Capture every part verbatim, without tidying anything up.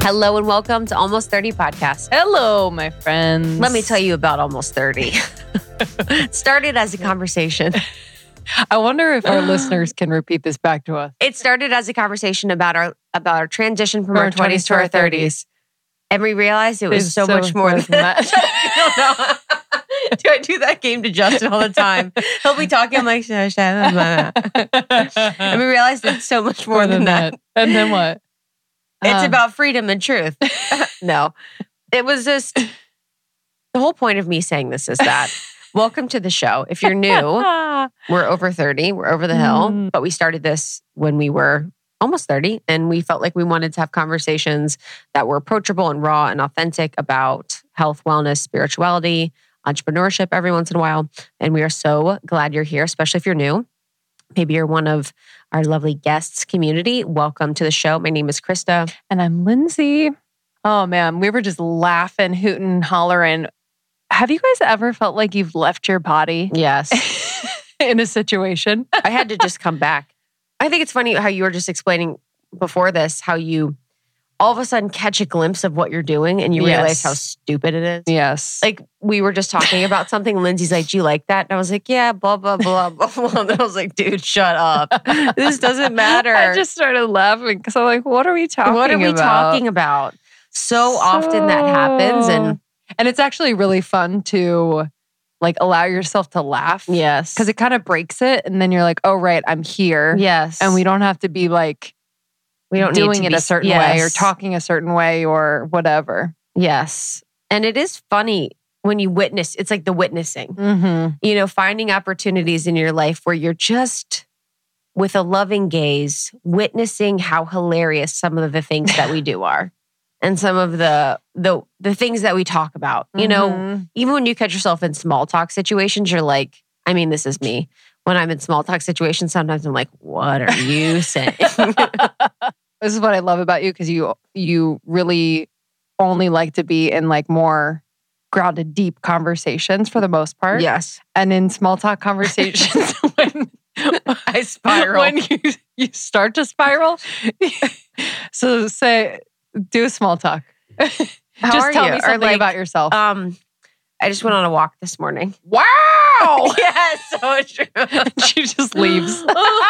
Hello and welcome to Almost thirty Podcast. Hello, my friends. Let me tell you about Almost thirty. It started as a conversation. I wonder if our listeners can repeat this back to us. It started as a conversation about our about our transition from From our twenties to our thirties. And we realized it was It's so, so much more than much more than that. I don't know. Do I do that game to Justin all the time? He'll be talking, I'm like, "Shush, shush, blah, blah." And we realized it's so much more, More than, than that. that. And then what? It's Uh, about freedom and truth. No, it was just the whole point of me saying this is that welcome to the show. If you're new, we're over thirty, we're over the hill, Mm. but we started this when we were almost thirty, and we felt like we wanted to have conversations that were approachable and raw and authentic about health, wellness, spirituality, entrepreneurship every once in a while. And we are so glad you're here, especially if you're new. Maybe you're one of our lovely guests community. Welcome to the show. My name is Krista. And I'm Lindsay. Oh man, we were just laughing, hooting, hollering. Have you guys ever felt like you've left your body Yes. in a situation? I had to just come back. I think it's funny how you were just explaining before this, how you all of a sudden catch a glimpse of what you're doing and you Yes. realize how stupid it is. Yes. Like we were just talking about something. Lindsay's like, do you like that? And I was like, yeah, blah, blah, blah, blah, blah. And I was like, dude, shut up. This doesn't matter. I just started laughing because I'm like, what are we talking about? What are we talking about? So, often that happens. And And it's actually really fun to like allow yourself to laugh. yes. Because it kind of breaks it. And then you're like, oh, right, I'm here. yes. And we don't have to be like we don't need doing to it be, a certain yes. way or talking a certain way or whatever. Yes. And it is funny when you witness, it's like the witnessing. Mm-hmm. You know, finding opportunities in your life where you're just with a loving gaze, witnessing how hilarious some of the things that we do are. And some of the the the things that we talk about. You know, Mhm. even when you catch yourself in small talk situations, you're like, I mean, this is me. When I'm in small talk situations, sometimes I'm like, what are you saying? This is what I love about you because you you really only like to be in like more grounded, deep conversations for the most part. Yes. And in small talk conversations, when I spiral. when you you start to spiral. So say, do a small talk. How Just are tell you? me Or something like, about yourself. Um, I just went on a walk this morning. Wow! Yes, so true. She just leaves.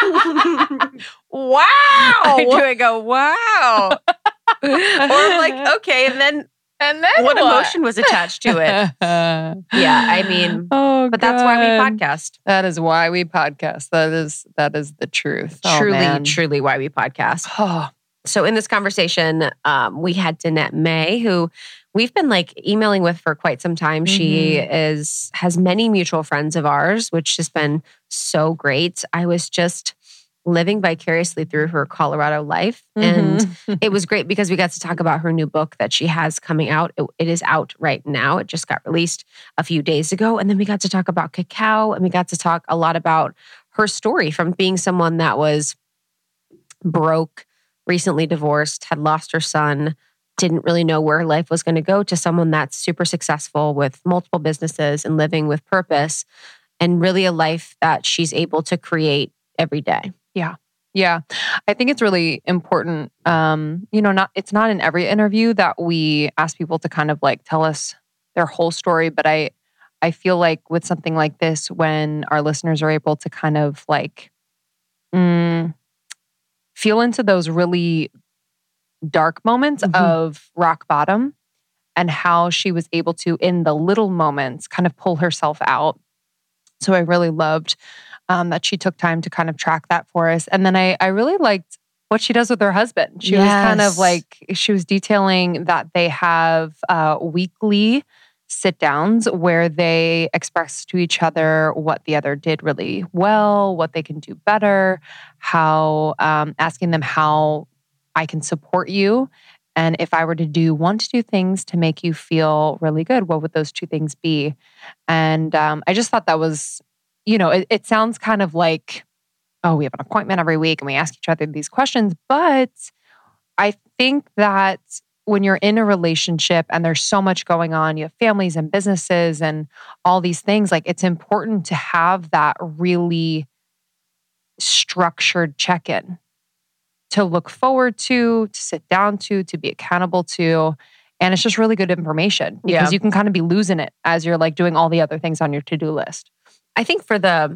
Wow. I do. I go, wow. Or I'm like, okay. And then And then what, what? emotion was attached to it? Yeah, I mean, oh, but that's why we God. podcast. That is why we podcast. That is that is the truth. Oh, truly, man. truly why we podcast. Oh, So in this conversation, um, we had Danette May, who we've been like emailing with for quite some time. She is has many mutual friends of ours, which has been so great. I was just living vicariously through her Colorado life. And Mhm. it was great because we got to talk about her new book that she has coming out. It, it is out right now. It just got released a few days ago. And then we got to talk about cacao, and we got to talk a lot about her story from being someone that was broke, recently divorced, had lost her son, didn't really know where life was going to go, to someone that's super successful with multiple businesses and living with purpose, and really a life that she's able to create every day. Yeah, I think it's really important. Um, you know, not it's not in every interview that we ask people to kind of like tell us their whole story, but I I feel like with something like this, when our listeners are able to kind of like mm, feel into those really dark moments Mhm. of rock bottom and how she was able to, in the little moments, kind of pull herself out. So I really loved um, that she took time to kind of track that for us. And then I, I really liked what she does with her husband. She was kind Yes. of like, she was detailing that they have uh, weekly sit downs where they express to each other what the other did really well, what they can do better, how, um, asking them how I can support you. And if I were to do one to two things to make you feel really good, what would those two things be? And um, I just thought that was, you know, it, it sounds kind of like, oh, we have an appointment every week and we ask each other these questions. But I think that when you're in a relationship and there's so much going on, you have families and businesses and all these things, like it's important to have that really structured check-in to look forward to, to sit down to, to be accountable to. And it's just really good information because Yeah. you can kind of be losing it as you're like doing all the other things on your to-do list. I think for the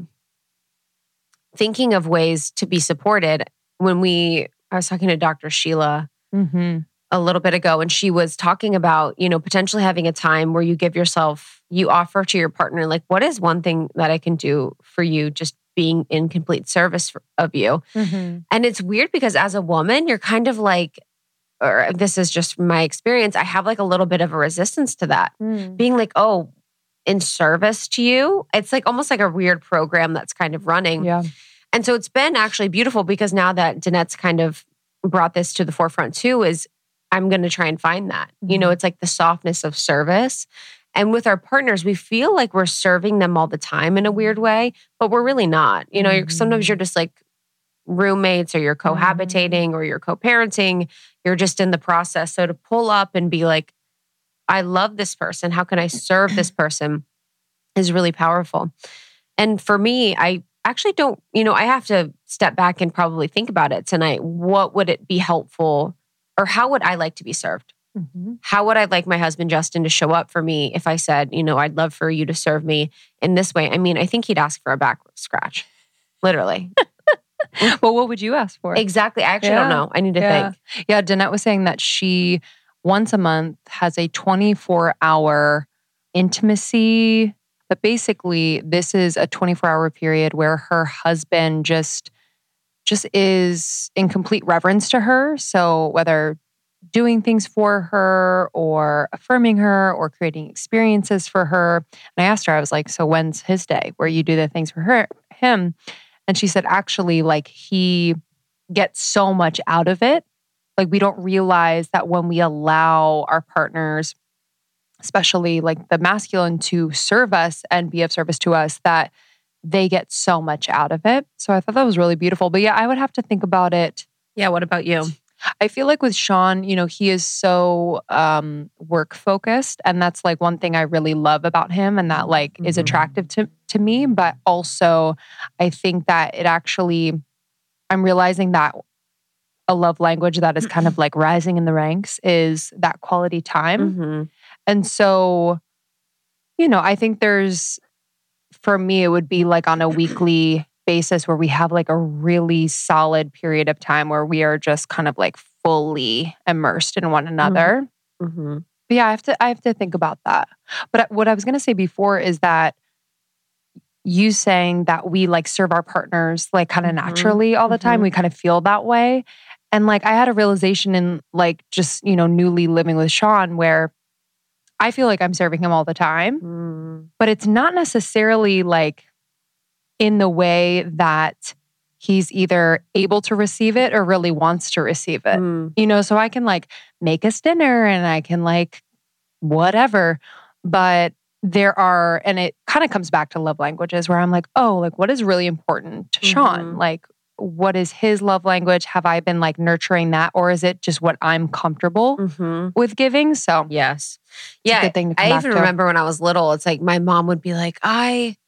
thinking of ways to be supported, when we, I was talking to Doctor Sheila Mm-hmm. a little bit ago, and she was talking about, you know, potentially having a time where you give yourself, you offer to your partner, like, what is one thing that I can do for you, just being in complete service for, of you. Mm-hmm. And it's weird because as a woman, you're kind of like, or this is just my experience, I have like a little bit of a resistance to that. Mm. Being like, oh, in service to you, it's like almost like a weird program that's kind of running. Yeah. And so it's been actually beautiful because now that Danette's kind of brought this to the forefront too, is I'm going to try and find that. Mm-hmm. You know, it's like the softness of service. And with our partners, we feel like we're serving them all the time in a weird way, but we're really not. You know, mm-hmm. you're, sometimes you're just like roommates or you're cohabitating mm-hmm. or you're co-parenting. You're just in the process. So to pull up and be like, I love this person. How can I serve this person is really powerful. And for me, I actually don't, you know, I have to step back and probably think about it tonight. What would it be helpful or how would I like to be served? Mm-hmm. How would I like my husband, Justin, to show up for me if I said, you know, I'd love for you to serve me in this way? I mean, I think he'd ask for a back scratch, literally. Well, what would you ask for? Exactly. I actually yeah. don't know. I need to yeah. think. Yeah, Danette was saying that she once a month has a twenty-four hour intimacy. But basically, this is a twenty-four hour period where her husband just, just is in complete reverence to her. So whether doing things for her or affirming her or creating experiences for her. And I asked her, I was like, so when's his day where you do the things for her, him? And she said, actually, like he gets so much out of it. Like we don't realize that when we allow our partners, especially like the masculine, to serve us and be of service to us, that they get so much out of it. So I thought that was really beautiful. But yeah, I would have to think about it. Yeah. What about you? I feel like with Sean, you know, he is so um, work focused. And that's like one thing I really love about him and that like mm-hmm. is attractive to, to me. But also I think that it actually, I'm realizing that a love language that is kind of like rising in the ranks is that quality time. Mm-hmm. And so, you know, I think there's, for me, it would be like on a weekly basis where we have like a really solid period of time where we are just kind of like fully immersed in one another. Mm-hmm. But yeah, I have to I have to think about that. But what I was going to say before is that you saying that we like serve our partners like kind of mm-hmm. naturally all the time. Mm-hmm. We kind of feel that way. And like I had a realization in like just, you know, newly living with Sean where I feel like I'm serving him all the time, mm. but it's not necessarily like in the way that he's either able to receive it or really wants to receive it. Mm. You know, so I can like make us dinner and I can like whatever, but there are, and it kind of comes back to love languages where I'm like, oh, like what is really important to mm-hmm. Sean? Like, what is his love language? Have I been like nurturing that? Or is it just what I'm comfortable mm-hmm. with giving? So yes. It's yeah. a good thing to come I back even to. remember when I was little, it's like my mom would be like, I,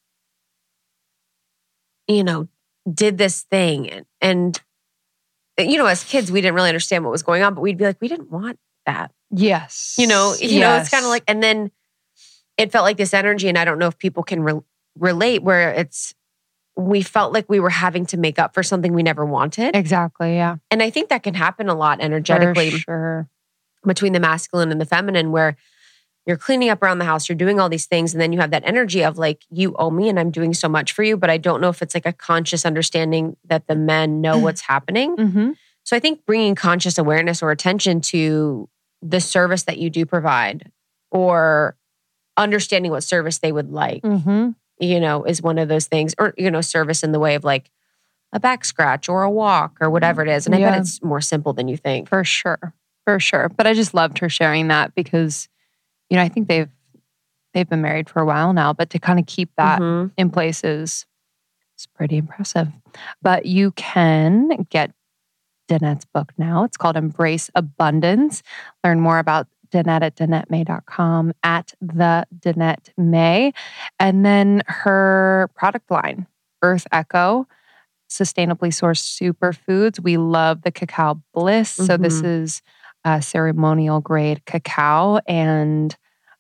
you know, did this thing. And, and, you know, as kids, we didn't really understand what was going on, but we'd be like, we didn't want that. Yes. You know, you yes. know, it's kind of like, and then it felt like this energy. And I don't know if people can re- relate where it's, we felt like we were having to make up for something we never wanted. Exactly. Yeah. And I think that can happen a lot energetically for sure. between the masculine and the feminine, where you're cleaning up around the house, you're doing all these things. And then you have that energy of like, you owe me and I'm doing so much for you. But I don't know if it's like a conscious understanding that the men know what's happening. Mm-hmm. So I think bringing conscious awareness or attention to the service that you do provide or understanding what service they would like. Mm-hmm. you know, is one of those things, or, you know, service in the way of like a back scratch or a walk or whatever it is. And I yeah. bet it's more simple than you think. For sure. For sure. But I just loved her sharing that because, you know, I think they've, they've been married for a while now, but to kind of keep that mm-hmm. in place is, is pretty impressive. But you can get Danette's book now. It's called Embrace Abundance. Learn more about Danette at Danette May dot com, at the Danette May. And then her product line, Earth Echo. sustainably sourced superfoods. We love the Cacao Bliss. So Mm-hmm. this is uh, ceremonial grade cacao. And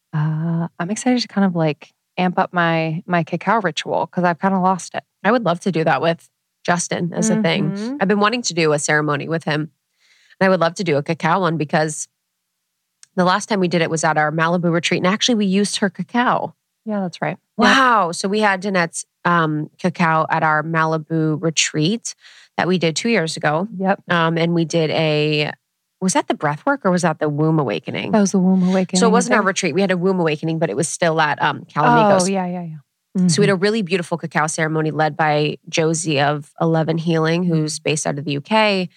uh, I'm excited to kind of like amp up my my cacao ritual because I've kind of lost it. I would love to do that with Justin as a thing. Mhm. I've been wanting to do a ceremony with him. And I would love to do a cacao one because the last time we did it was at our Malibu retreat. And actually we used her cacao. Yeah, that's right. Wow. So we had Danette's um, cacao at our Malibu retreat that we did two years ago. Yep. Um, and we did a, was that the breath work or was that the womb awakening? That was the womb awakening. So it wasn't I our think. retreat. We had a womb awakening, but it was still at um, Calamigos. Oh, yeah, yeah, yeah. So we had a really beautiful cacao ceremony led by Josie of Eleven Healing, who's based out of the U K.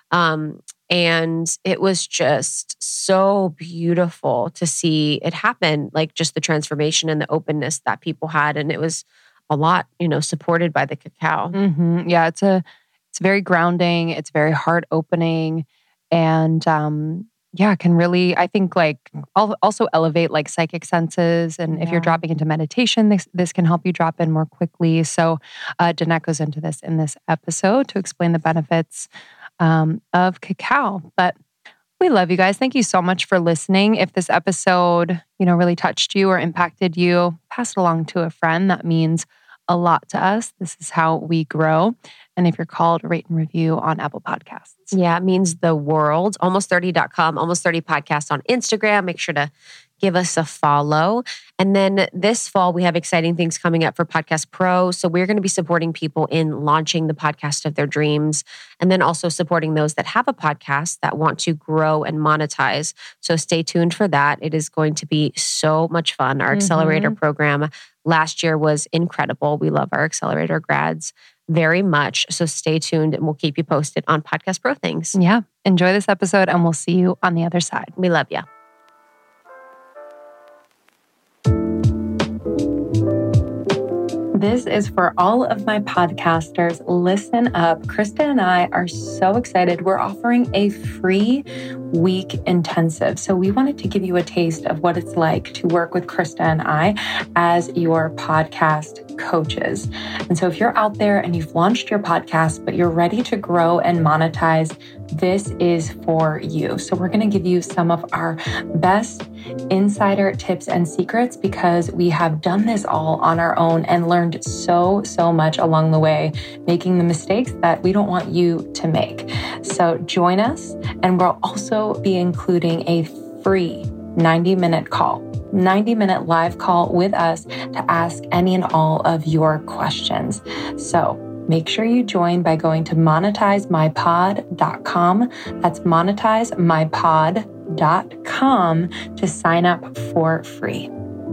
Um, and it was just so beautiful to see it happen, like just the transformation and the openness that people had. And it was a lot, you know, supported by the cacao. Mm-hmm. Yeah, it's a it's very grounding. It's very heart opening, and um, yeah, can really I think like al- also elevate like psychic senses. And if you're Yeah. dropping into meditation, this this can help you drop in more quickly. So uh, Danette goes into this in this episode to explain the benefits um, of cacao. But we love you guys. Thank you so much for listening. If this episode, you know, really touched you or impacted you, pass it along to a friend. That means a lot to us. This is how we grow. And if you're called, rate and review on Apple Podcasts. Yeah, it means the world. almost thirty dot com, almost thirty podcast on Instagram. Make sure to give us a follow. And then this fall, we have exciting things coming up for Podcast Pro. So we're going to be supporting people in launching the podcast of their dreams, and then also supporting those that have a podcast that want to grow and monetize. So stay tuned for that. It is going to be so much fun. Our accelerator program last year was incredible. We love our accelerator grads very much. So stay tuned and we'll keep you posted on Podcast Pro things. Yeah. Enjoy this episode and we'll see you on the other side. We love you. This is for all of my podcasters. Listen up. Krista and I are so excited. We're offering a free week intensive. So we wanted to give you a taste of what it's like to work with Krista and I as your podcast coaches. And so if you're out there and you've launched your podcast, but you're ready to grow and monetize, this is for you. So we're going to give you some of our best insider tips and secrets because we have done this all on our own and learned so, so much along the way, making the mistakes that we don't want you to make. So join us, and we'll also be including a free ninety minute call, ninety minute live call with us to ask any and all of your questions. So make sure you join by going to monetize my pod dot com. That's monetize my pod dot com to sign up for free.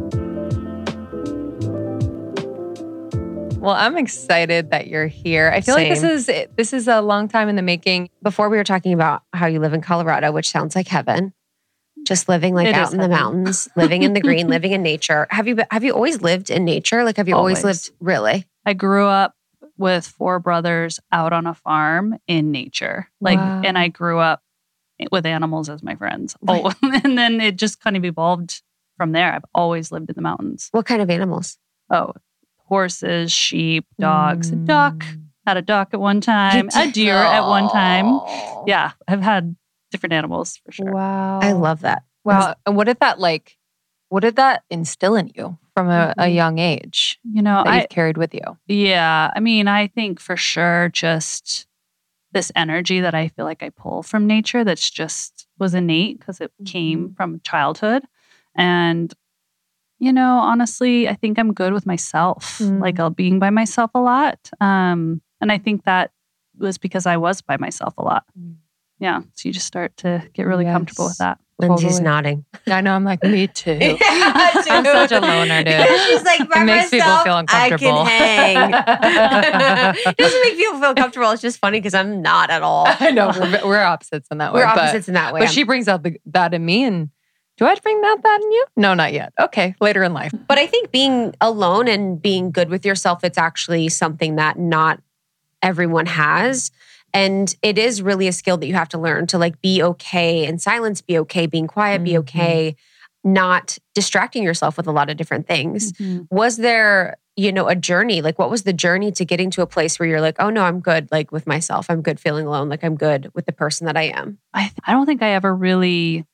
Well, I'm excited that you're here. I feel Same. like this is this is a long time in the making. Before we were talking about how you live in Colorado, which sounds like heaven. Just living like It out is in the heaven. mountains, living in the green, living in nature. Have you been- have you always lived in nature? Like have you always, Always. lived really? I grew up with four brothers out on a farm in nature. Like, Wow. and I grew up with animals as my friends. Oh, and then it just kind of evolved from there. I've always lived in the mountains. What kind of animals? Oh, horses, sheep, dogs, a Mm. duck. Had a duck at one time, a deer at one time. Oh. Yeah, I've had different animals for sure. Wow. I love that. Wow. And what did that like, what did that instill in you from a, a Mhm. young age You know, that I you've carried with you? Yeah. I mean, I think for sure just this energy that I feel like I pull from nature that's just was innate because it came from childhood. And, you know, honestly, I think I'm good with myself, Mm. like uh, being by myself a lot. Um, and I think that was because I was by myself a lot. Mm. Yeah. So you just start to get really comfortable with Yes. that. Lindsay's Totally. nodding. I know. I'm like, me too. I'm such a loner, dude. She's like, by It makes people myself, feel uncomfortable. I can hang. It doesn't make people feel comfortable. It's just funny because I'm not at all. I know. We're, we're opposites in that way. We're but- opposites in that way. But she brings out the, that in me. And do I bring out that in you? No, not yet. Okay. Later in life. But I think being alone and being good with yourself, it's actually something that not everyone has. And it is really a skill that you have to learn to like be okay in silence, be okay being quiet, be Mhm. okay not distracting yourself with a lot of different things. Mhm. Was there you know, a journey. Like, what was the journey to getting to a place where you're like, oh no, I'm good, like with myself. I'm good feeling alone. Like I'm good with the person that I am. I th- I don't think I ever really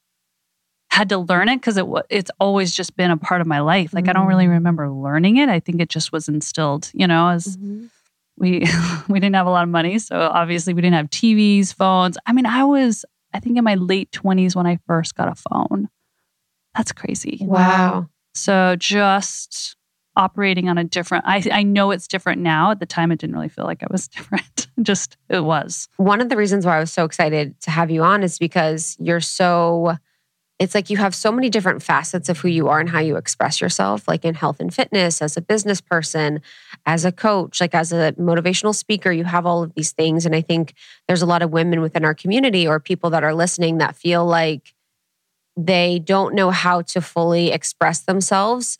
had to learn it because it w- it's always just been a part of my life. Like, mm-hmm. I don't really remember learning it. I think it just was instilled, you know, as mm-hmm. we we didn't have a lot of money. So obviously we didn't have T Vs, phones. I mean, I was, I think in my late twenties when I first got a phone. That's crazy. Wow. So just operating on a different, I, I know it's different now. At the time, it didn't really feel like it was different. Just, it was. One of the reasons why I was so excited to have you on is because you're so, it's like you have so many different facets of who you are and how you express yourself, like in health and fitness, as a business person, as a coach, like as a motivational speaker, you have all of these things. And I think there's a lot of women within our community or people that are listening that feel like they don't know how to fully express themselves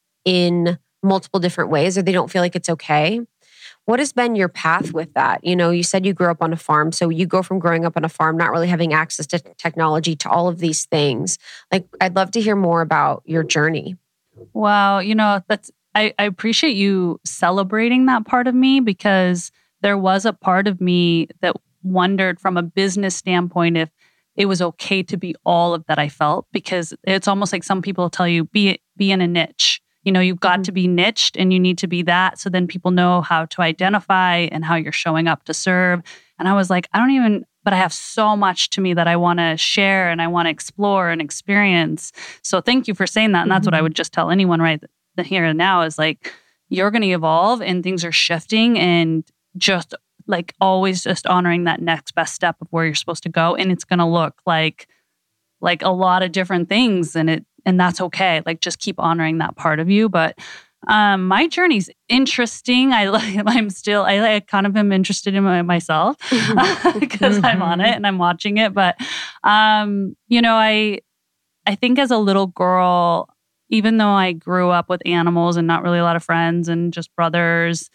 in multiple different ways, or they don't feel like it's okay. What has been your path with that? You know, you said you grew up on a farm. So you go from growing up on a farm, not really having access to technology, to all of these things. Like, I'd love to hear more about your journey. Wow. You know, that's, I, I appreciate you celebrating that part of me, because there was a part of me that wondered from a business standpoint if it was okay to be all of that I felt, because it's almost like some people tell you, be, be in a niche. You know, you've got mm-hmm. to be niched and you need to be that. So then people know how to identify and how you're showing up to serve. And I was like, I don't even, but I have so much to me that I want to share and I want to explore and experience. So thank you for saying that. And that's mm-hmm. what I would just tell anyone right here and now is like, you're going to evolve and things are shifting, and just like always just honoring that next best step of where you're supposed to go. And it's going to look like, like a lot of different things, and it, and that's okay. Like, just keep honoring that part of you. But um, my journey's interesting. I like, I'm still, I like, kind of am interested in my, myself because mm-hmm. I'm on it and I'm watching it. But, um, you know, I, I think as a little girl, even though I grew up with animals and not really a lot of friends and just brothers,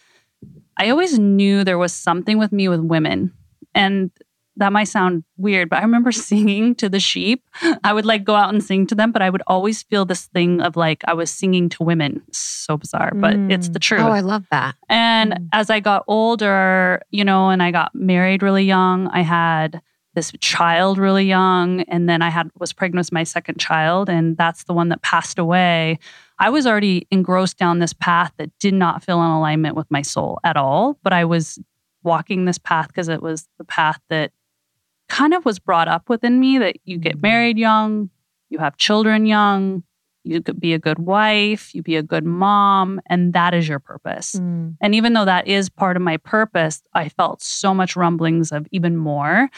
I always knew there was something with me with women. And that might sound weird, but I remember singing to the sheep. I would like go out and sing to them, but I would always feel this thing of like I was singing to women. So bizarre, but mm. it's the truth. Oh, I love that. And mm. as I got older, you know, and I got married really young, I had this child really young, and then I had was pregnant with my second child, and that's the one that passed away. I was already engrossed down this path that did not feel in alignment with my soul at all, but I was walking this path because it was the path that kind of was brought up within me, that you get married young, you have children young, you could be a good wife, you be a good mom, and that is your purpose. Mm. And even though that is part of my purpose, I felt so much rumblings of even more.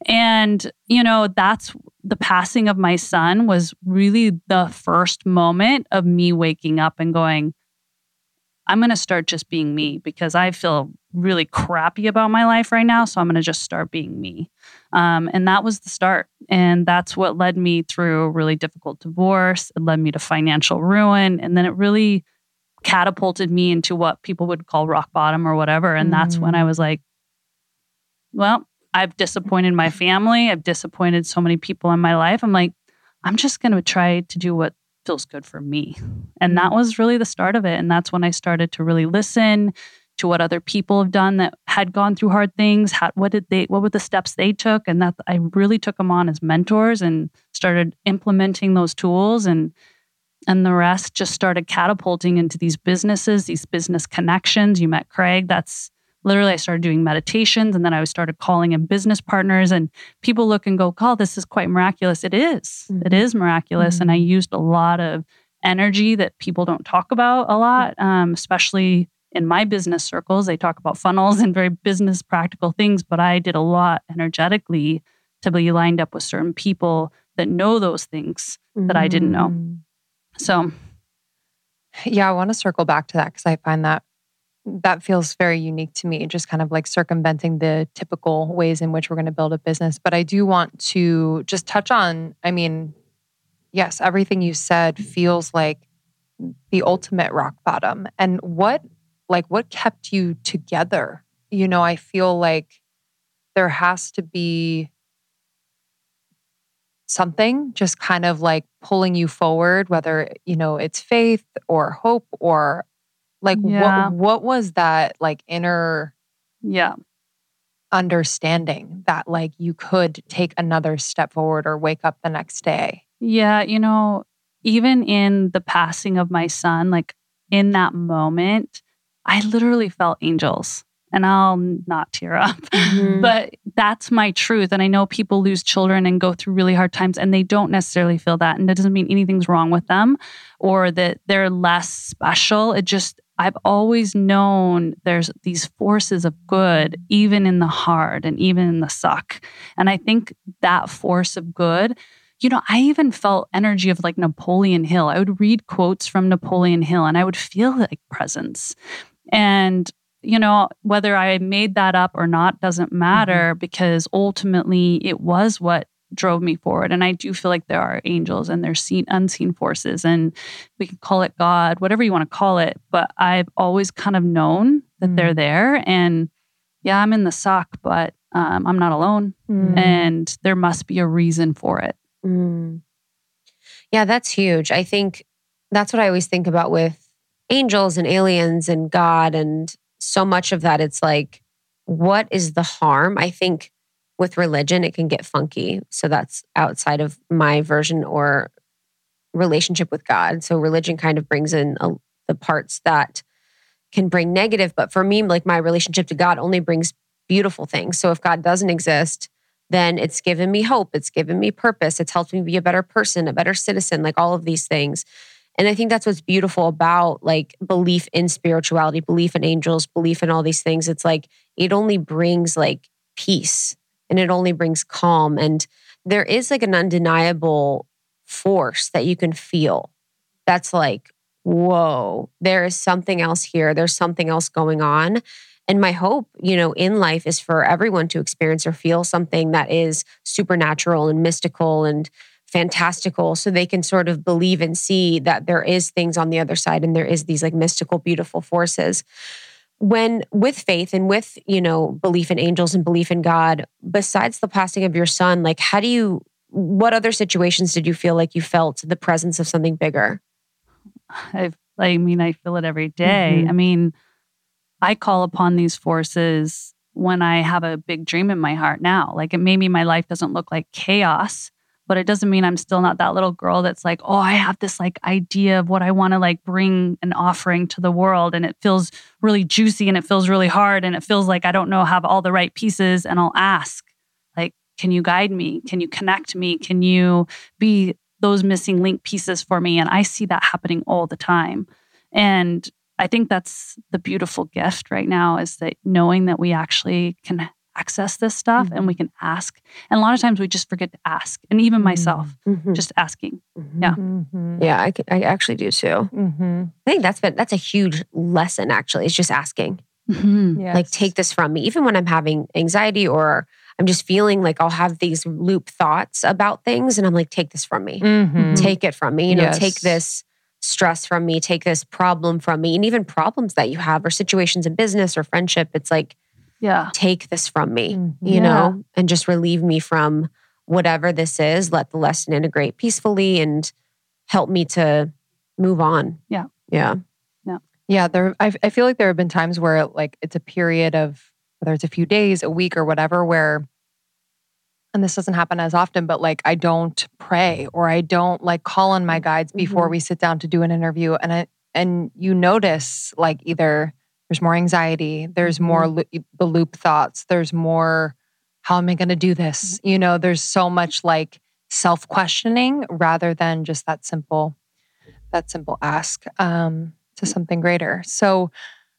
And, you know, that's the passing of my son was really the first moment of me waking up and going, I'm going to start just being me, because I feel really crappy about my life right now. So I'm going to just start being me. Um, and that was the start. And that's what led me through a really difficult divorce. It led me to financial ruin. And then it really catapulted me into what people would call rock bottom or whatever. And mm. that's when I was like, well, I've disappointed my family. I've disappointed so many people in my life. I'm like, I'm just going to try to do what feels good for me. And that was really the start of it. And that's when I started to really listen to what other people have done that had gone through hard things. How, what did they, what were the steps they took? And that I really took them on as mentors and started implementing those tools, and, and the rest just started catapulting into these businesses, these business connections. You met Craig. That's literally, I started doing meditations, and then I started calling in business partners, and people look and go, "Oh, this is quite miraculous." It is. Mm-hmm. It is miraculous. Mm-hmm. And I used a lot of energy that people don't talk about a lot, um, especially in my business circles. They talk about funnels and very business practical things, but I did a lot energetically to be lined up with certain people that know those things mm-hmm. that I didn't know. So, yeah, I want to circle back to that because I find that that feels very unique to me, just kind of like circumventing the typical ways in which we're going to build a business. But I do want to just touch on, I mean, yes, everything you said feels like the ultimate rock bottom. And what, like, what kept you together? You know, I feel like there has to be something just kind of like pulling you forward, whether, you know, it's faith or hope or Like Yeah. what what was that like inner Yeah. understanding that like you could take another step forward or wake up the next day? Yeah. You know, even in the passing of my son, like in that moment, I literally felt angels. And I'll not tear up, Mhm. but that's my truth. And I know people lose children and go through really hard times and they don't necessarily feel that. And that doesn't mean anything's wrong with them or that they're less special. It just, I've always known there's these forces of good, even in the hard and even in the suck. And I think that force of good, you know, I even felt energy of like Napoleon Hill. I would read quotes from Napoleon Hill and I would feel like presence. And you know, whether I made that up or not doesn't matter mm-hmm. because ultimately it was what drove me forward. And I do feel like there are angels and there's seen, unseen forces, and we can call it God, whatever you want to call it. But I've always kind of known that mm. they're there. And yeah, I'm in the suck, but um, I'm not alone. Mm. And there must be a reason for it. Mm. Yeah, that's huge. I think that's what I always think about with angels and aliens and God and so much of that, it's like, what is the harm? I think with religion, it can get funky. So that's outside of my version or relationship with God. So religion kind of brings in a, the parts that can bring negative. But for me, like my relationship to God only brings beautiful things. So if God doesn't exist, then it's given me hope. It's given me purpose. It's helped me be a better person, a better citizen, like all of these things. And I think that's what's beautiful about like belief in spirituality, belief in angels, belief in all these things. It's like, it only brings like peace and it only brings calm. And there is like an undeniable force that you can feel. That's like, whoa, there is something else here. There's something else going on. And my hope, you know, in life is for everyone to experience or feel something that is supernatural and mystical and fantastical, so they can sort of believe and see that there is things on the other side and there is these like mystical, beautiful forces. When with faith and with, you know, belief in angels and belief in God, besides the passing of your son, like how do you, what other situations did you feel like you felt the presence of something bigger? I, I mean, I feel it every day. Mm-hmm. I mean, I call upon these forces when I have a big dream in my heart now. Like it maybe my life doesn't look like chaos, but it doesn't mean I'm still not that little girl that's like, oh, I have this like idea of what I want to like bring an offering to the world. And it feels really juicy and it feels really hard. And it feels like I don't know, have all the right pieces. And I'll ask, like, can you guide me? Can you connect me? Can you be those missing link pieces for me? And I see that happening all the time. And I think that's the beautiful gift right now is that knowing that we actually can access this stuff mm-hmm. and we can ask. And a lot of times we just forget to ask. And even myself, mm-hmm. just asking. Mm-hmm. Yeah. Mm-hmm. Yeah, I, I actually do too. Mm-hmm. I think that's been, that's a huge lesson actually. It's just asking. Mm-hmm. Yes. Like take this from me. Even when I'm having anxiety or I'm just feeling like I'll have these loop thoughts about things and I'm like, take this from me. Mm-hmm. Take it from me. You know, yes. take this stress from me. Take this problem from me. And even problems that you have or situations in business or friendship, it's like, yeah, take this from me, mm-hmm. you yeah. know, and just relieve me from whatever this is. Let the lesson integrate peacefully and help me to move on. Yeah. Yeah. Yeah. Yeah. There, I, I feel like there have been times where like it's a period of whether it's a few days, a week or whatever, where, and this doesn't happen as often, but like I don't pray or I don't like call on my guides before mm-hmm. we sit down to do an interview. And I, and you notice like either there's more anxiety, there's more lo- the loop thoughts, there's more, how am I going to do this? You know, there's so much like self-questioning rather than just that simple, that simple ask um, to something greater. So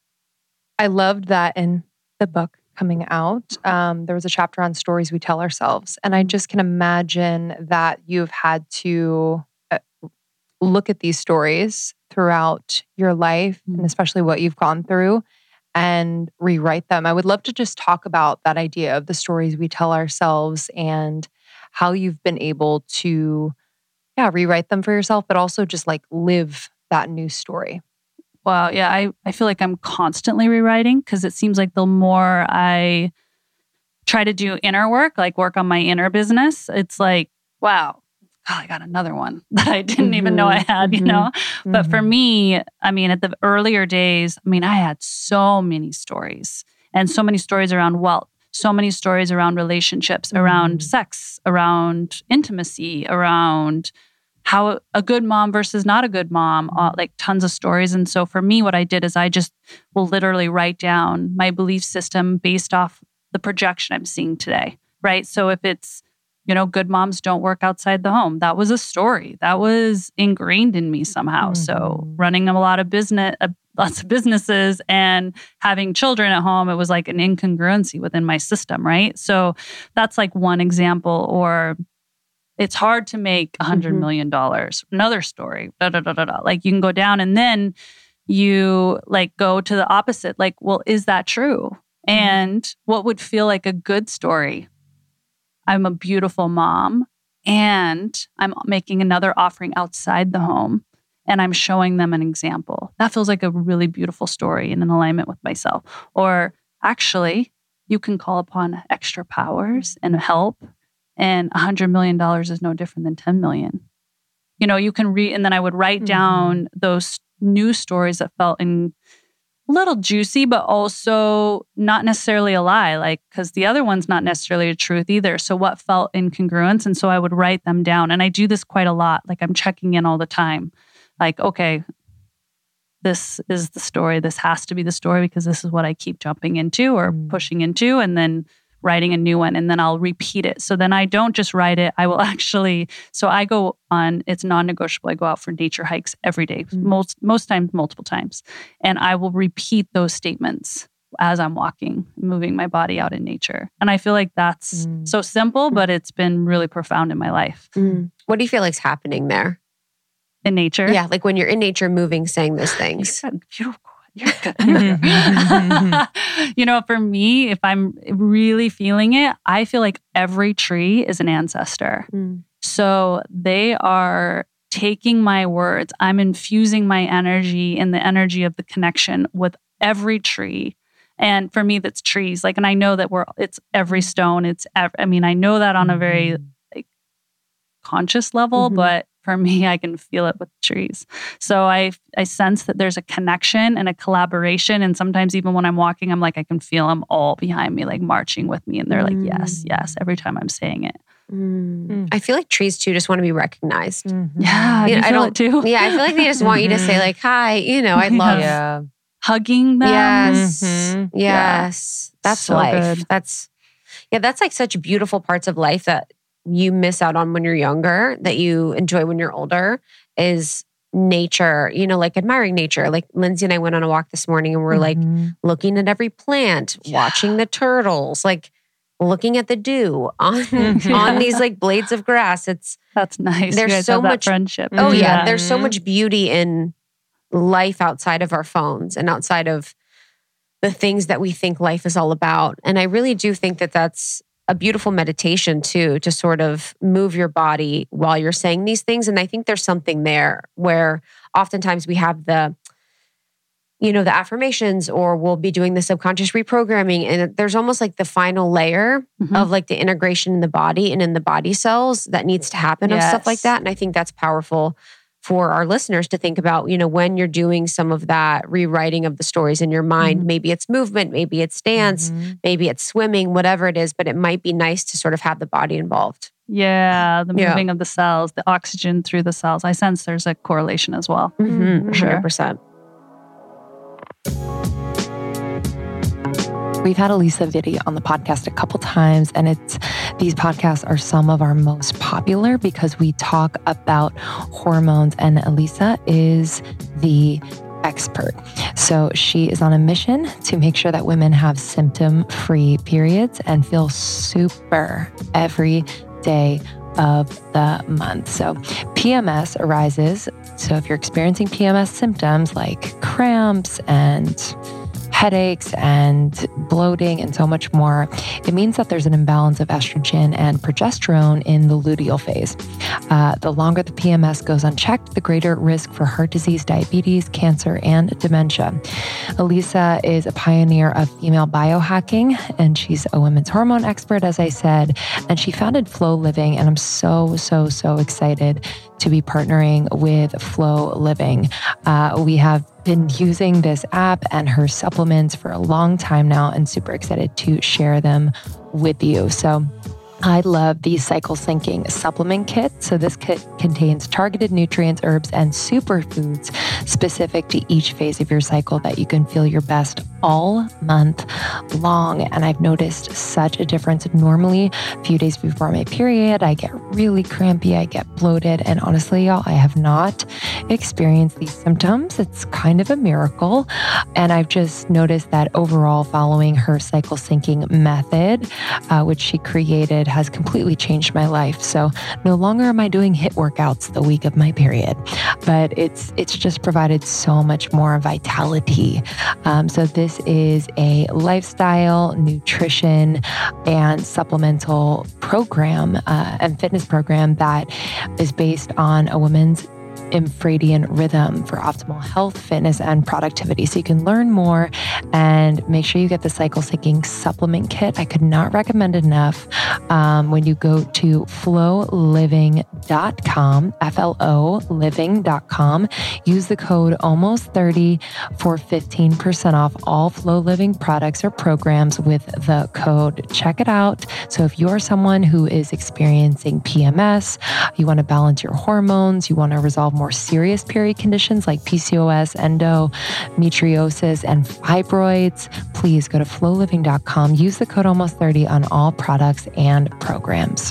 I loved that in the book coming out. Um, there was a chapter on stories we tell ourselves. And I just can imagine that you've had to uh, look at these stories throughout your life and especially what you've gone through and rewrite them. I would love to just talk about that idea of the stories we tell ourselves and how you've been able to, yeah, rewrite them for yourself, but also just like live that new story. Wow. Yeah. I, I feel like I'm constantly rewriting because it seems like the more I try to do inner work, like work on my inner business, it's like, wow, oh, I got another one that I didn't mm-hmm. even know I had, you mm-hmm. know? Mm-hmm. But for me, I mean, at the earlier days, I mean, I had so many stories and so many stories around wealth, so many stories around relationships, mm-hmm. around sex, around intimacy, around how a good mom versus not a good mom, uh, like tons of stories. And so for me, what I did is I just will literally write down my belief system based off the projection I'm seeing today, right? So if it's, you know, good moms don't work outside the home, that was a story that was ingrained in me somehow. Mm-hmm. So running a lot of business, uh, lots of businesses and having children at home, it was like an incongruency within my system, right? So that's like one example. Or it's hard to make one hundred mm-hmm. million dollars. Another story, da, da, da, da, da. Like you can go down and then you like go to the opposite. Like, well, is that true? Mm-hmm. And what would feel like a good story? I'm a beautiful mom and I'm making another offering outside the home and I'm showing them an example. That feels like a really beautiful story and in alignment with myself. Or actually, you can call upon extra powers and help. And one hundred million dollars is no different than ten million dollars. You know, you can read, and then I would write mm-hmm. down those news stories that felt in a little juicy, but also not necessarily a lie, like, because the other one's not necessarily a truth either. So what felt incongruence? And so I would write them down. And I do this quite a lot. Like I'm checking in all the time. Like, okay, this is the story. This has to be the story because this is what I keep jumping into or mm-hmm. pushing into. And then writing a new one, and then I'll repeat it. So then I don't just write it. I will actually, so I go on, it's non-negotiable. I go out for nature hikes every day, mm-hmm. most most times, multiple times. And I will repeat those statements as I'm walking, moving my body out in nature. And I feel like that's mm. so simple, but it's been really profound in my life. Mm. What do you feel like's happening there? In nature? Yeah, like when you're in nature moving, saying those things. You're good. You know, for me, if I'm really feeling it, I feel like every tree is an ancestor. Mm. So they are taking my words. I'm infusing my energy and the energy of the connection with every tree. And for me, that's trees. Like, and I know that we're, it's every stone. It's, ev- I mean, I know that on a very like conscious level, mm-hmm. but for me, I can feel it with trees. So I I sense that there's a connection and a collaboration. And sometimes even when I'm walking, I'm like, I can feel them all behind me, like marching with me. And they're mm. like, yes, yes, every time I'm saying it. Mm. Mm. I feel like trees too just want to be recognized. Mm-hmm. Yeah, you know, I don't too. Yeah, I feel like they just want you to say like, hi, you know, I love yeah. hugging them. Yes. Mm-hmm. Yes. Yeah. That's so life. Good. That's, yeah, that's like such beautiful parts of life that you miss out on when you're younger, that you enjoy when you're older, is nature, you know, like admiring nature. Like Lindsay and I went on a walk this morning and we're mm-hmm. like looking at every plant, yeah. watching the turtles, like looking at the dew on, mm-hmm. on these like blades of grass. It's That's nice. There's you guys so have that much friendship. Oh yeah. yeah. There's so much beauty in life outside of our phones and outside of the things that we think life is all about. And I really do think that that's a beautiful meditation too, to sort of move your body while you're saying these things. And I think there's something there where oftentimes we have the, you know, the affirmations, or we'll be doing the subconscious reprogramming. And there's almost like the final layer mm-hmm. of like the integration in the body and in the body cells that needs to happen yes. of stuff like that. And I think that's powerful for our listeners to think about, you know, when you're doing some of that rewriting of the stories in your mind. Mm-hmm. Maybe it's movement, maybe it's dance, mm-hmm. maybe it's swimming, whatever it is, but it might be nice to sort of have the body involved. Yeah, the moving yeah. of the cells, the oxygen through the cells. I sense there's a correlation as well. Mm-hmm. For sure. one hundred percent. We've had Elisa Vitti on the podcast a couple times, and it's these podcasts are some of our most popular because we talk about hormones, and Elisa is the expert. So she is on a mission to make sure that women have symptom-free periods and feel super every day of the month. So P M S arises. So if you're experiencing P M S symptoms like cramps and headaches and bloating and so much more, it means that there's an imbalance of estrogen and progesterone in the luteal phase. Uh, the longer the P M S goes unchecked, the greater risk for heart disease, diabetes, cancer, and dementia. Elisa is a pioneer of female biohacking, and she's a women's hormone expert, as I said, and she founded Flow Living, and I'm so, so, so excited to be partnering with Flow Living. Uh, we have been using this app and her supplements for a long time now, and super excited to share them with you. So I love the Cycle Syncing supplement kit. So this kit contains targeted nutrients, herbs, and superfoods specific to each phase of your cycle that you can feel your best all month long. And I've noticed such a difference. Normally, a few days before my period, I get really crampy, I get bloated. And honestly, y'all, I have not experienced these symptoms. It's kind of a miracle. And I've just noticed that overall, following her Cycle Syncing method, uh, which she created, has completely changed my life. So no longer am I doing HIIT workouts the week of my period, but it's it's just provided so much more vitality. Um, so this is a lifestyle, nutrition, and supplemental program uh, and fitness program that is based on a woman's infradian rhythm for optimal health, fitness, and productivity. So you can learn more and make sure you get the Cycle Syncing supplement kit. I could not recommend it enough. Um, when you go to flow living dot com, F L O living dot com, use the code almost thirty for fifteen percent off all Flow Living products or programs with the code. Check it out. So if you're someone who is experiencing P M S, you want to balance your hormones, you want to resolve more serious period conditions like P C O S, endometriosis, and fibroids, please go to flow living dot com. Use the code almost thirty on all products and programs.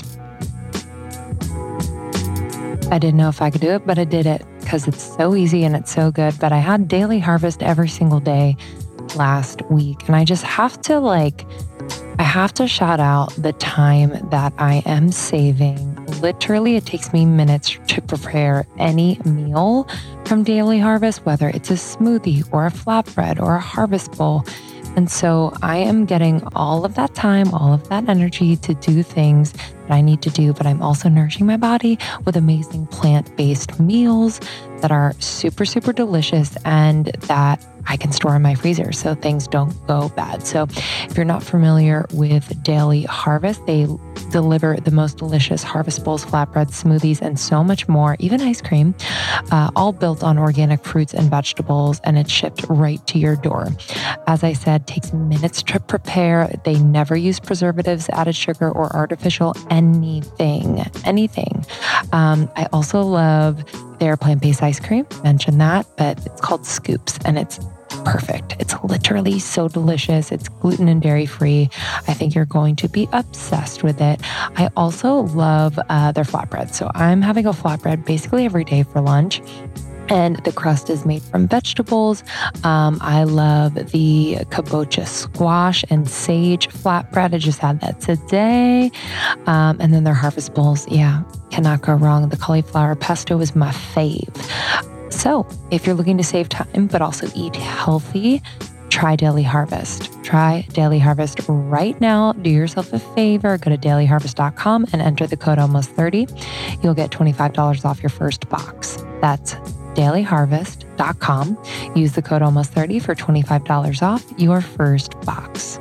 I didn't know if I could do it, but I did it because it's so easy and it's so good. But I had Daily Harvest every single day last week, and I just have to like, I have to shout out the time that I am saving. Literally, it takes me minutes to prepare any meal from Daily Harvest, whether it's a smoothie or a flatbread or a harvest bowl. And so I am getting all of that time, all of that energy to do things that I need to do, but I'm also nourishing my body with amazing plant-based meals that are super, super delicious and that I can store in my freezer so things don't go bad. So if you're not familiar with Daily Harvest, they deliver the most delicious harvest bowls, flatbreads, smoothies, and so much more, even ice cream, uh, all built on organic fruits and vegetables, and it's shipped right to your door. As I said, takes minutes to prepare. They never use preservatives, added sugar, or artificial anything, anything. Um, I also love their plant-based ice cream, mentioned that, but it's called Scoops, and it's perfect. It's literally so delicious. It's gluten and dairy free. I think you're going to be obsessed with it. I also love uh, their flatbread. So I'm having a flatbread basically every day for lunch. And the crust is made from vegetables. Um, I love the kabocha squash and sage flatbread. I just had that today. Um, and then their harvest bowls. Yeah, cannot go wrong. The cauliflower pesto is my fave. So if you're looking to save time, but also eat healthy, try Daily Harvest. Try Daily Harvest right now. Do yourself a favor. Go to daily harvest dot com and enter the code almost thirty. You'll get twenty-five dollars off your first box. That's daily harvest dot com. Use the code almost thirty for twenty-five dollars off your first box.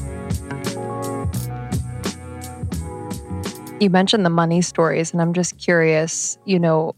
You mentioned the money stories, and I'm just curious, you know,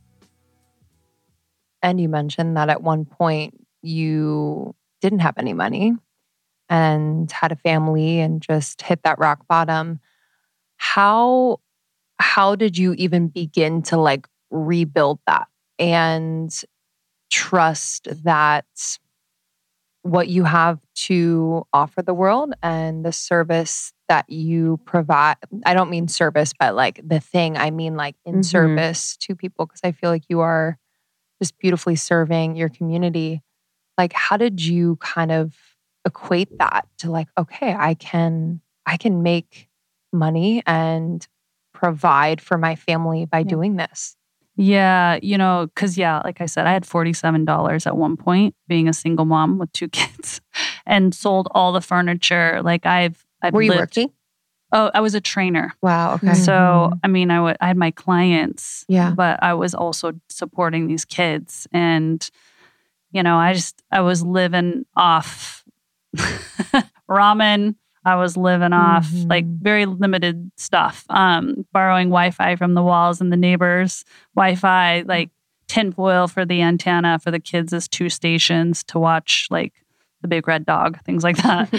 and you mentioned that at one point you didn't have any money and had a family and just hit that rock bottom. How, how did you even begin to like rebuild that and trust that what you have to offer the world and the service that you provide? I don't mean service, but like the thing, I mean like in mm-hmm. service to people, because I feel like you are just beautifully serving your community. Like, how did you kind of equate that to like, okay, I can, I can make money and provide for my family by yeah. doing this? Yeah, you know, because yeah, like I said, I had forty-seven dollars at one point being a single mom with two kids. and sold all the furniture. Like I've, I've Were you lived, working? Oh, I was a trainer. Wow. Okay. So, I mean, I, w- I had my clients, Yeah. but I was also supporting these kids. And, you know, I just, I was living off ramen. I was living off Mhm. like very limited stuff, um, borrowing Wi-Fi from the walls and the neighbors' Wi-Fi, like tinfoil for the antenna for the kids as two stations to watch like the big red dog, things like that.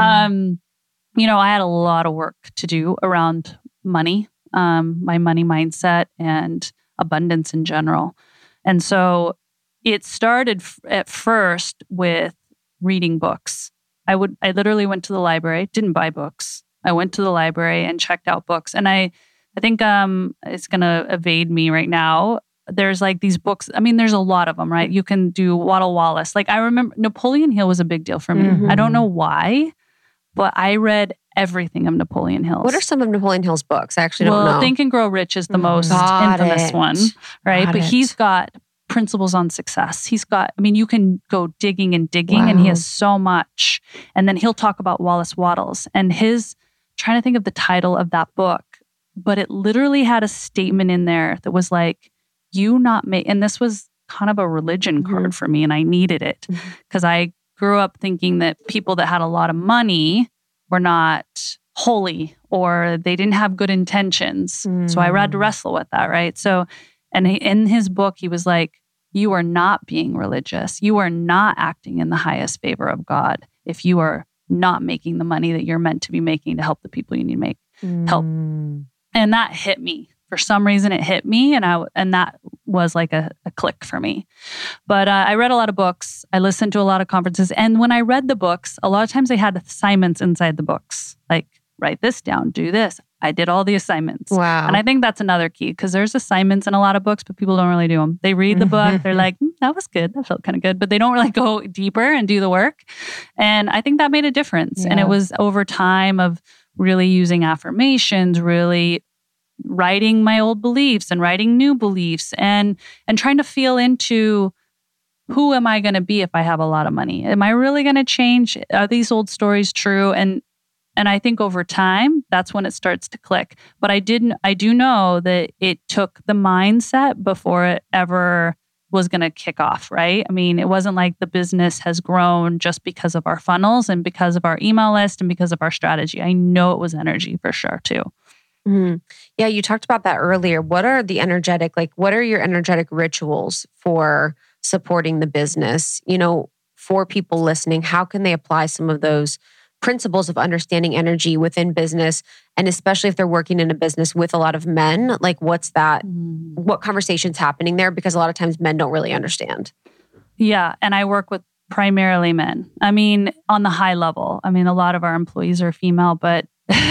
um, you know, I had a lot of work to do around money, um, my money mindset and abundance in general. And so it started f- at first with reading books. I would, I literally went to the library, didn't buy books. I went to the library and checked out books. And I, I think um, it's going to evade me right now. There's like these books. I mean, there's a lot of them, right? You can do Waddle Wallace. Like I remember Napoleon Hill was a big deal for me. Mhm. I don't know why, but I read everything of Napoleon Hill's. What are some of Napoleon Hill's books? I actually don't well, know. Think and Grow Rich is the Mhm. most Got infamous it. one, right? Got but it. he's got principles on success. He's got, I mean, you can go digging and digging, and he Wow. has so much. And then he'll talk about Wallace Waddles and his, trying to think of the title of that book, but it literally had a statement in there that was like, you not make, and this was kind of a religion Mhm. card for me, and I needed it Mhm. because I grew up thinking that people that had a lot of money were not holy or they didn't have good intentions. So I had to Mm. wrestle with that, right? So, and he, in his book, he was like, you are not being religious. You are not acting in the highest favor of God if you are not making the money that you're meant to be making to help the people you need to make help. Mm. And that hit me. For some reason, it hit me, and I and that was like a, a click for me. But uh, I read a lot of books. I listened to a lot of conferences, and when I read the books, a lot of times they had assignments inside the books, like write this down, do this. I did all the assignments. Wow. And I think that's another key because there's assignments in a lot of books, but people don't really do them. They read the book, they're like, mm, that was good. That felt kind of good. But they don't really go deeper and do the work. And I think that made a difference. And Yeah. it was over time of really using affirmations, really writing my old beliefs and writing new beliefs and and trying to feel into who am I going to be if I have a lot of money? Am I really going to change? Are these old stories true? And And I think over time, that's when it starts to click. But I didn't, I do know that it took the mindset before it ever was going to kick off, right? I mean, it wasn't like the business has grown just because of our funnels and because of our email list and because of our strategy. I know it was energy for sure too. Mhm. Yeah, you talked about that earlier. What are the energetic, like, what are your energetic rituals for supporting the business? You know, for people listening, how can they apply some of those principles of understanding energy within business, and especially if they're working in a business with a lot of men? Like, what's that? What conversations happening there? Because a lot of times men don't really understand. Yeah. And I work with primarily men. I mean, on the high level, I mean, a lot of our employees are female, but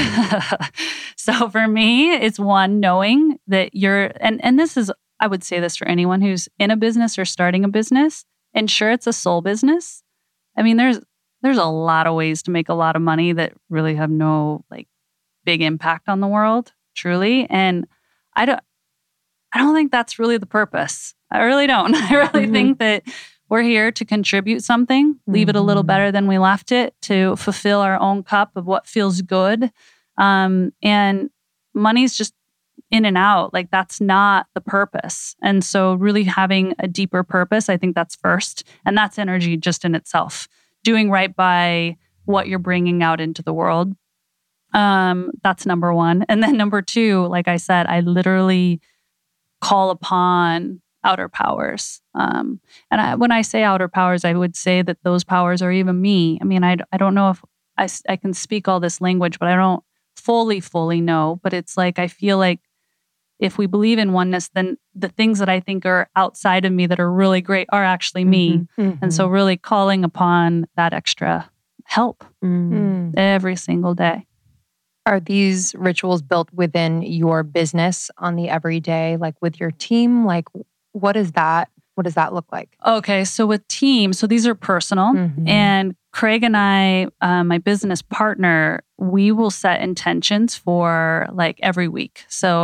so for me, it's one, knowing that you're, and, and this is, I would say this for anyone who's in a business or starting a business, ensure it's a soul business. I mean, there's, There's a lot of ways to make a lot of money that really have no like big impact on the world, truly. And I don't, I don't think that's really the purpose. I really don't. I really Mhm. think that we're here to contribute something, leave it a little Mhm. better than we left it, to fulfill our own cup of what feels good. Um, and money's just in and out. Like that's not the purpose. And so really having a deeper purpose, I think that's first. And that's energy just in itself. Doing right by what you're bringing out into the world. Um, that's number one. And then number two, like I said, I literally call upon outer powers. Um, and I, when I say outer powers, I would say that those powers are even me. I mean, I, I don't know if I, s- I can speak all this language, but I don't fully, fully know. But it's like, I feel like if we believe in oneness, then the things that I think are outside of me that are really great are actually me. Mhm. And so really calling upon that extra help Mm. Mm. every single day. Are these rituals built within your business on the everyday, like with your team? Like, what is that? What does that look like? Okay, so with team, so these are personal. Mhm. And Craig and I, uh, my business partner, we will set intentions for like every week. So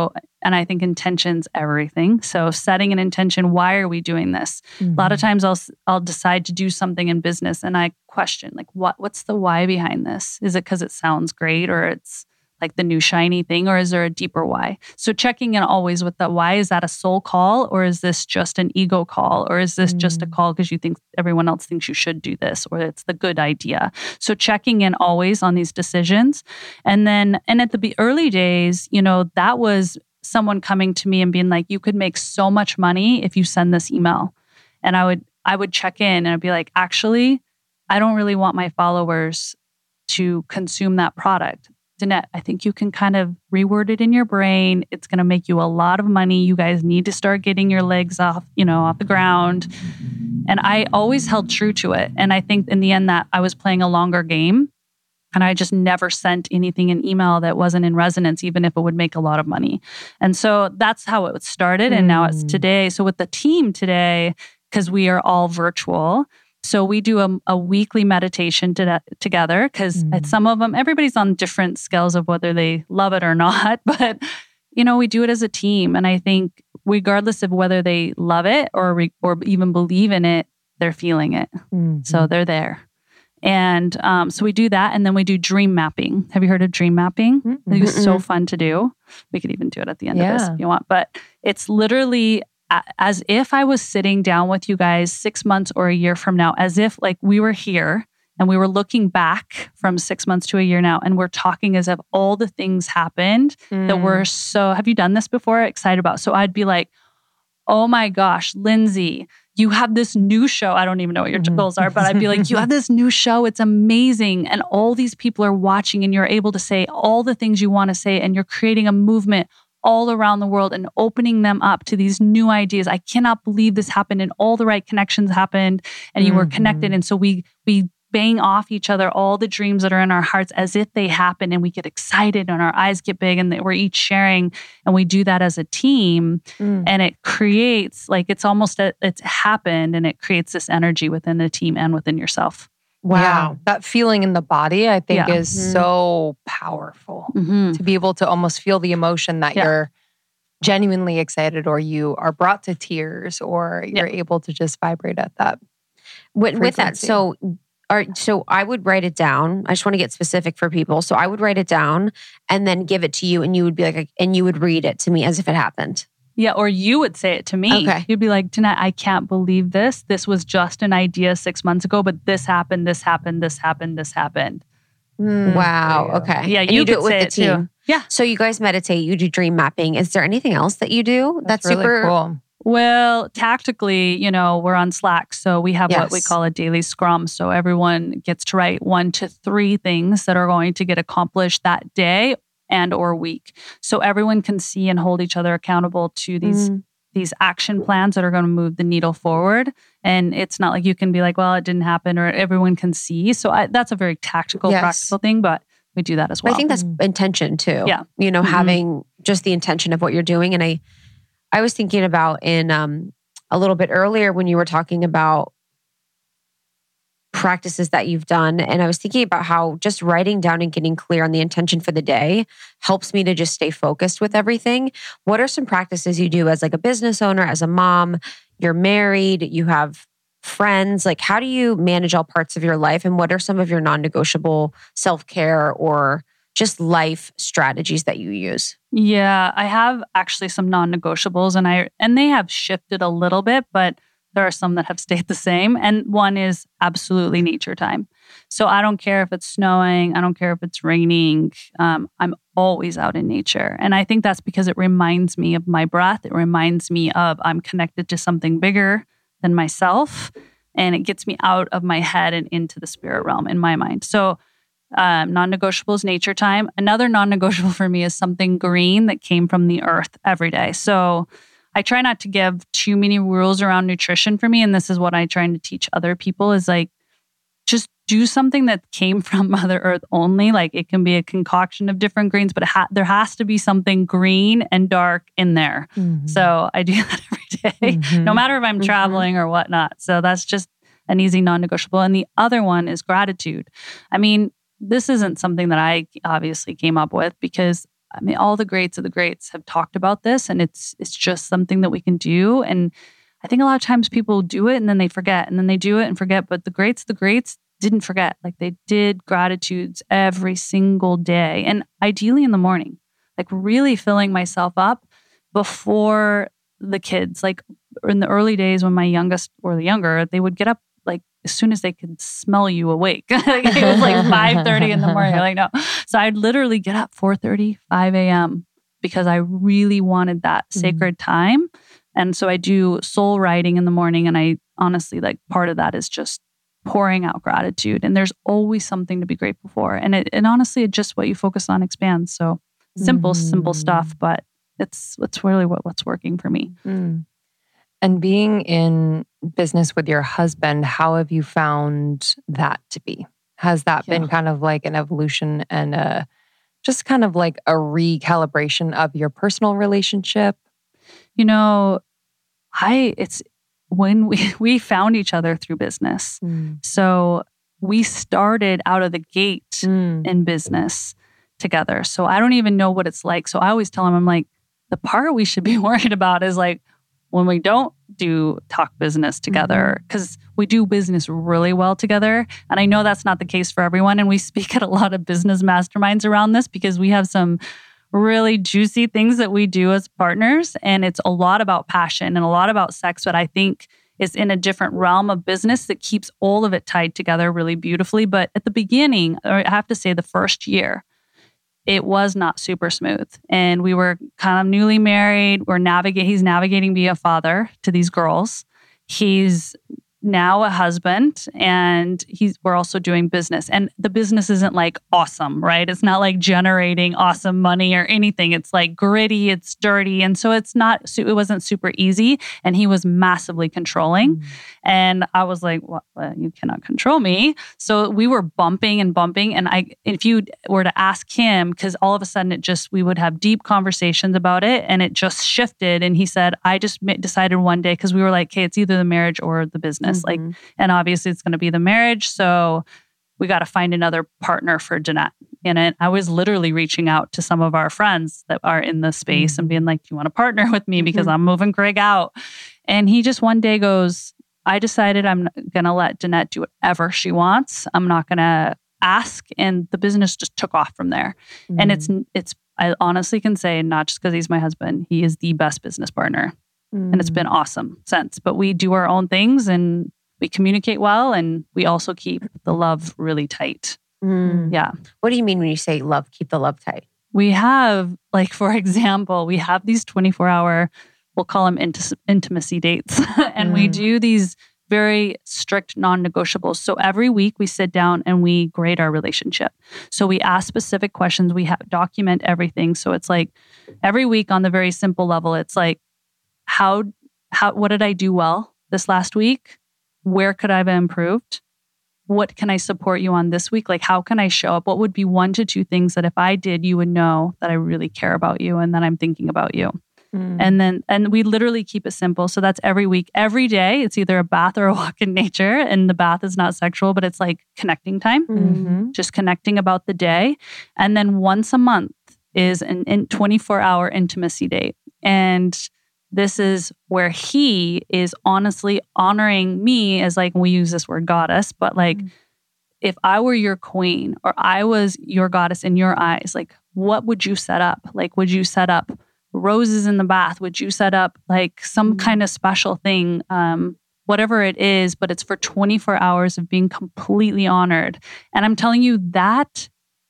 And I think intention's everything. So setting an intention, why are we doing this? Mm-hmm. A lot of times I'll I'll decide to do something in business and I question, like, what what's the why behind this? Is it because it sounds great or it's like the new shiny thing, or is there a deeper why? So checking in always with that why. Is that a soul call, or is this just an ego call, or is this mm. just a call because you think everyone else thinks you should do this, or it's the good idea? So checking in always on these decisions. And then, and at the early days, you know, that was someone coming to me and being like, you could make so much money if you send this email. And I would, I would check in and I'd be like, actually, I don't really want my followers to consume that product. Danette, I think you can kind of reword it in your brain. It's going to make you a lot of money. You guys need to start getting your legs off, you know, off the ground. And I always held true to it. And I think in the end that I was playing a longer game and I just never sent anything in email that wasn't in resonance, even if it would make a lot of money. And so that's how it started. And mm. now it's today. So with the team today, because we are all virtual, so we do a, a weekly meditation to, together because mm. some of them, everybody's on different scales of whether they love it or not. But, you know, we do it as a team. And I think regardless of whether they love it or re, or even believe in it, they're feeling it. Mm-hmm. So they're there. And um, so we do that. And then we do dream mapping. Have you heard of dream mapping? Mm-hmm. I think it's so fun to do. We could even do it at the end yeah. of this if you want. But it's literally as if I was sitting down with you guys six months or a year from now, as if like we were here and we were looking back from six months to a year now, and we're talking as if all the things happened mm. that we're so, have you done this before? Excited about. So I'd be like, oh my gosh, Lindsay, you have this new show. I don't even know what your mm-hmm. goals are, but I'd be like, you have this new show. It's amazing. And all these people are watching and you're able to say all the things you want to say and you're creating a movement all around the world and opening them up to these new ideas. I cannot believe this happened and all the right connections happened and you mm-hmm. were connected. And so we we bang off each other all the dreams that are in our hearts as if they happen, and we get excited and our eyes get big and we're each sharing, and we do that as a team mm. and it creates like it's almost a, it's happened, and it creates this energy within the team and within yourself. Wow. Yeah. That feeling in the body, I think, yeah. is mm-hmm. so powerful mm-hmm. to be able to almost feel the emotion that yeah. you're genuinely excited, or you are brought to tears, or you're yeah. able to just vibrate at that. With, with that, so are, so I would write it down. I just want to get specific for people. So I would write it down and then give it to you, and you would be like, and you would read it to me as if it happened. Yeah, or you would say it to me. Okay. You'd be like, Danette, I can't believe this. This was just an idea six months ago, but this happened, this happened, this happened, this happened. Mm, wow. Okay. Yeah, you, and you do could it with say the it team. Too. Yeah. So you guys meditate, you do dream mapping. Is there anything else that you do? That's, That's really super cool. Well, tactically, you know, we're on Slack. So we have yes. what we call a daily scrum. So everyone gets to write one to three things that are going to get accomplished that day and or week. So everyone can see and hold each other accountable to these mm. these action plans that are going to move the needle forward. And it's not like you can be like, well, it didn't happen, or everyone can see. So I, that's a very tactical, yes. practical thing, but we do that as well. I think that's intention too. Yeah. You know, mm-hmm. having just the intention of what you're doing. And I, I was thinking about in um, a little bit earlier when you were talking about practices that you've done. And I was thinking about how just writing down and getting clear on the intention for the day helps me to just stay focused with everything. What are some practices you do as like a business owner, as a mom? You're married, you have friends. Like, how do you manage all parts of your life? And what are some of your non-negotiable self-care or just life strategies that you use? Yeah, I have actually some non-negotiables, and I and they have shifted a little bit, but there are some that have stayed the same. And one is absolutely nature time. So I don't care if it's snowing. I don't care if it's raining. Um, I'm always out in nature. And I think that's because it reminds me of my breath. It reminds me of I'm connected to something bigger than myself. And it gets me out of my head and into the spirit realm in my mind. So um, non-negotiable is nature time. Another non-negotiable for me is something green that came from the earth every day. So I try not to give too many rules around nutrition for me. And this is what I'm trying to teach other people is like, just do something that came from Mother Earth only. Like it can be a concoction of different greens, but it ha- there has to be something green and dark in there. Mm-hmm. So I do that every day, mm-hmm. no matter if I'm mm-hmm. traveling or whatnot. So that's just an easy non-negotiable. And the other one is gratitude. I mean, this isn't something that I obviously came up with because I mean, all the greats of the greats have talked about this, and it's it's just something that we can do. And I think a lot of times people do it and then they forget, and then they do it and forget. But the greats of the greats didn't forget. Like they did gratitudes every single day, and ideally in the morning, like really filling myself up before the kids. Like in the early days when my youngest or the younger, they would get up like as soon as they could smell you awake. Like, it was like five thirty in the morning. You're like, no. So I'd literally get up four thirty, five a.m. because I really wanted that mm-hmm. sacred time. And so I do soul writing in the morning. And I honestly, like part of that is just pouring out gratitude. And there's always something to be grateful for. And it, and honestly, it just what you focus on expands. So simple, mm-hmm. simple stuff, but it's, it's really what, what's working for me. Mm. And being in business with your husband, how have you found that to be? Has that yeah. been kind of like an evolution and a, just kind of like a recalibration of your personal relationship? You know, I, it's when we, we found each other through business. Mm. So we started out of the gate mm. in business together. So I don't even know what it's like. So I always tell him, I'm like, the part we should be worried about is like, when we don't do talk business together, because mm-hmm. we do business really well together. And I know that's not the case for everyone. And we speak at a lot of business masterminds around this because we have some really juicy things that we do as partners. And it's a lot about passion and a lot about sex, but I think is in a different realm of business that keeps all of it tied together really beautifully. But at the beginning, or I have to say the first year, it was not super smooth. And we were kind of newly married. We're navigate. He's navigating being a father to these girls. He's now a husband, and he's we're also doing business. And the business isn't like awesome, right? It's not like generating awesome money or anything. It's like gritty, it's dirty. And so it's not, it wasn't super easy. And he was massively controlling. Mm. And I was like, well, you cannot control me. So we were bumping and bumping. And I, if you were to ask him, because all of a sudden it just, we would have deep conversations about it, and it just shifted. And he said, I just decided one day, because we were like, okay, it's either the marriage or the business. Like, mm-hmm. and obviously it's going to be the marriage. So we got to find another partner for Jeanette. And it, I was literally reaching out to some of our friends that are in the space mm-hmm. and being like, do you want to partner with me? Because mm-hmm. I'm moving Greg out. And he just one day goes, I decided I'm going to let Jeanette do whatever she wants. I'm not going to ask. And the business just took off from there. Mm-hmm. And it's, it's, I honestly can say, not just because he's my husband, he is the best business partner. Mm-hmm. And it's been awesome since. But we do our own things and we communicate well, and we also keep the love really tight. Mm. Yeah. What do you mean when you say love, keep the love tight? We have, like, for example, we have these twenty-four hour, we'll call them int- intimacy dates. and mm. we do these very strict non-negotiables. So every week we sit down and we grade our relationship. So we ask specific questions. We ha- document everything. So it's like every week on the very simple level, it's like, how, how, what did I do well this last week? Where could I have improved? What can I support you on this week? Like, how can I show up? What would be one to two things that if I did, you would know that I really care about you and that I'm thinking about you. Mm. And then, and we literally keep it simple. So that's every week, every day. It's either a bath or a walk in nature. And the bath is not sexual, but it's like connecting time, mm-hmm. just connecting about the day. And then once a month is an, an twenty-four hour intimacy date. And this is where he is honestly honoring me as, like, we use this word goddess, but like, mm. if I were your queen or I was your goddess in your eyes, like, what would you set up? Like, would you set up roses in the bath? Would you set up like some mm. kind of special thing? Um, whatever it is, but it's for twenty-four hours of being completely honored. And I'm telling you, that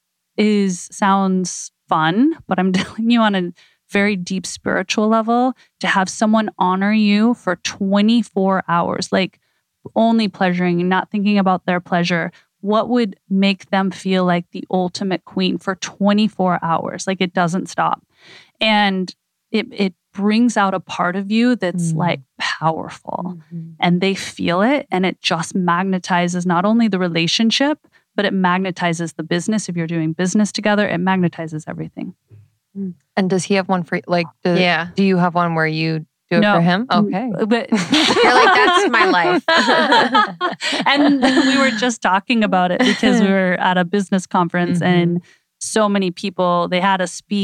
is, sounds fun, but I'm telling you on a very deep spiritual level, to have someone honor you for twenty-four hours, like only pleasuring and not thinking about their pleasure. What would make them feel like the ultimate queen for twenty-four hours? Like, it doesn't stop. And it it brings out a part of you that's mm. like powerful, mm-hmm. and they feel it, and it just magnetizes not only the relationship, but it magnetizes the business. If you're doing business together, it magnetizes everything. And does he have one for, like, do, yeah. do you have one where you do it no. for him? Okay. But you're like, that's my life. And we were just talking about it because we were at a business conference mm-hmm. and so many people, they had us speak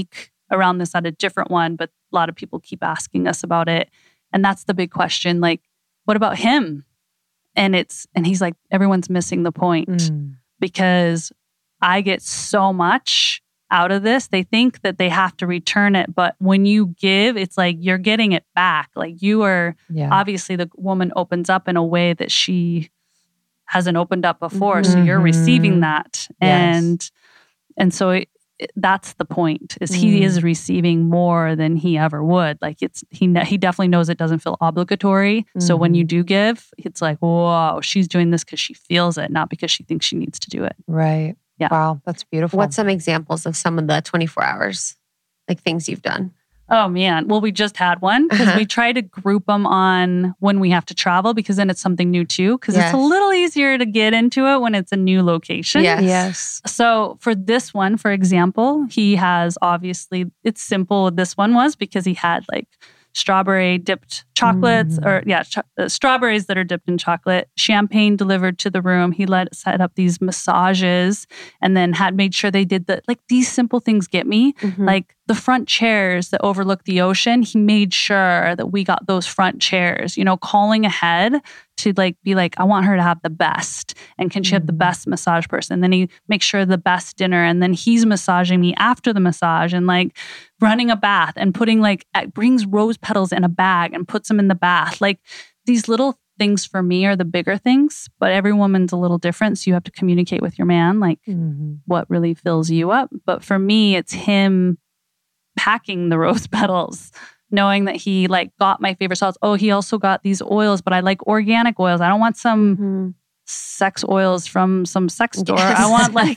around this at a different one, but a lot of people keep asking us about it. And that's the big question. Like, what about him? And it's, and he's like, everyone's missing the point Mm. because I get so much out of this. They think that they have to return it. But when you give, it's like you're getting it back. Like you are, Yeah. obviously the woman opens up in a way that she hasn't opened up before. So you're Mhm. receiving that. Yes. And, and so it, it- that's the point is he Mm. is receiving more than he ever would. Like it's, he, ne- he definitely knows it doesn't feel obligatory. So when you Mhm. do give, it's like, whoa, she's doing this because she feels it, not because she thinks she needs to do it. Right. Yeah. Wow. That's beautiful. What's some examples of some of the twenty-four hours, like things you've done? Oh man. Well, we just had one because Uh-huh. we try to group them on when we have to travel because then it's something new too. Because it's Yes. a little easier to get into it when it's a new location. Yes. Yes. So for this one, for example, he has obviously, it's simple. This one was because he had like strawberry dipped chocolates Mhm. or yeah, cho- uh, strawberries that are dipped in chocolate, champagne delivered to the room. He let set up these massages and then had made sure they did the, like these simple things get me. Mhm. Like the front chairs that overlook the ocean, he made sure that we got those front chairs, you know, calling ahead to like be like, I want her to have the best. And can she have the Mhm. best massage person? Then he makes sure the best dinner. And then he's massaging me after the massage and like running a bath and putting like, uh, brings rose petals in a bag and puts them in the bath. Like these little things for me are the bigger things, but every woman's a little different. So you have to communicate with your man, like Mhm. what really fills you up. But for me, it's him packing the rose petals, knowing that he like got my favorite salts. Oh, he also got these oils, but I like organic oils. I don't want some Mhm. sex oils from some sex store. Yes. I want like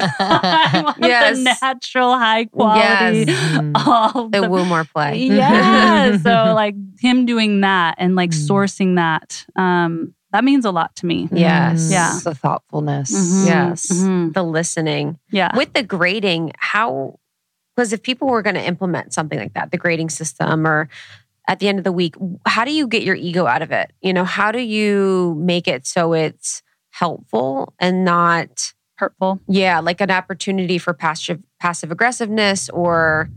I want Yes. the natural high quality. Yes. All The the, woo more play. yeah. So like him doing that and like Mm. sourcing that, um, that means a lot to me. Yes. Mm. Yeah. The thoughtfulness. Mhm. Yes. Mhm. The listening. Yeah. With the grading, how, because if people were going to implement something like that, the grading system, or at the end of the week, how do you get your ego out of it? You know, how do you make it so it's helpful and not, Hurtful. yeah, like an opportunity for passive passive aggressiveness or,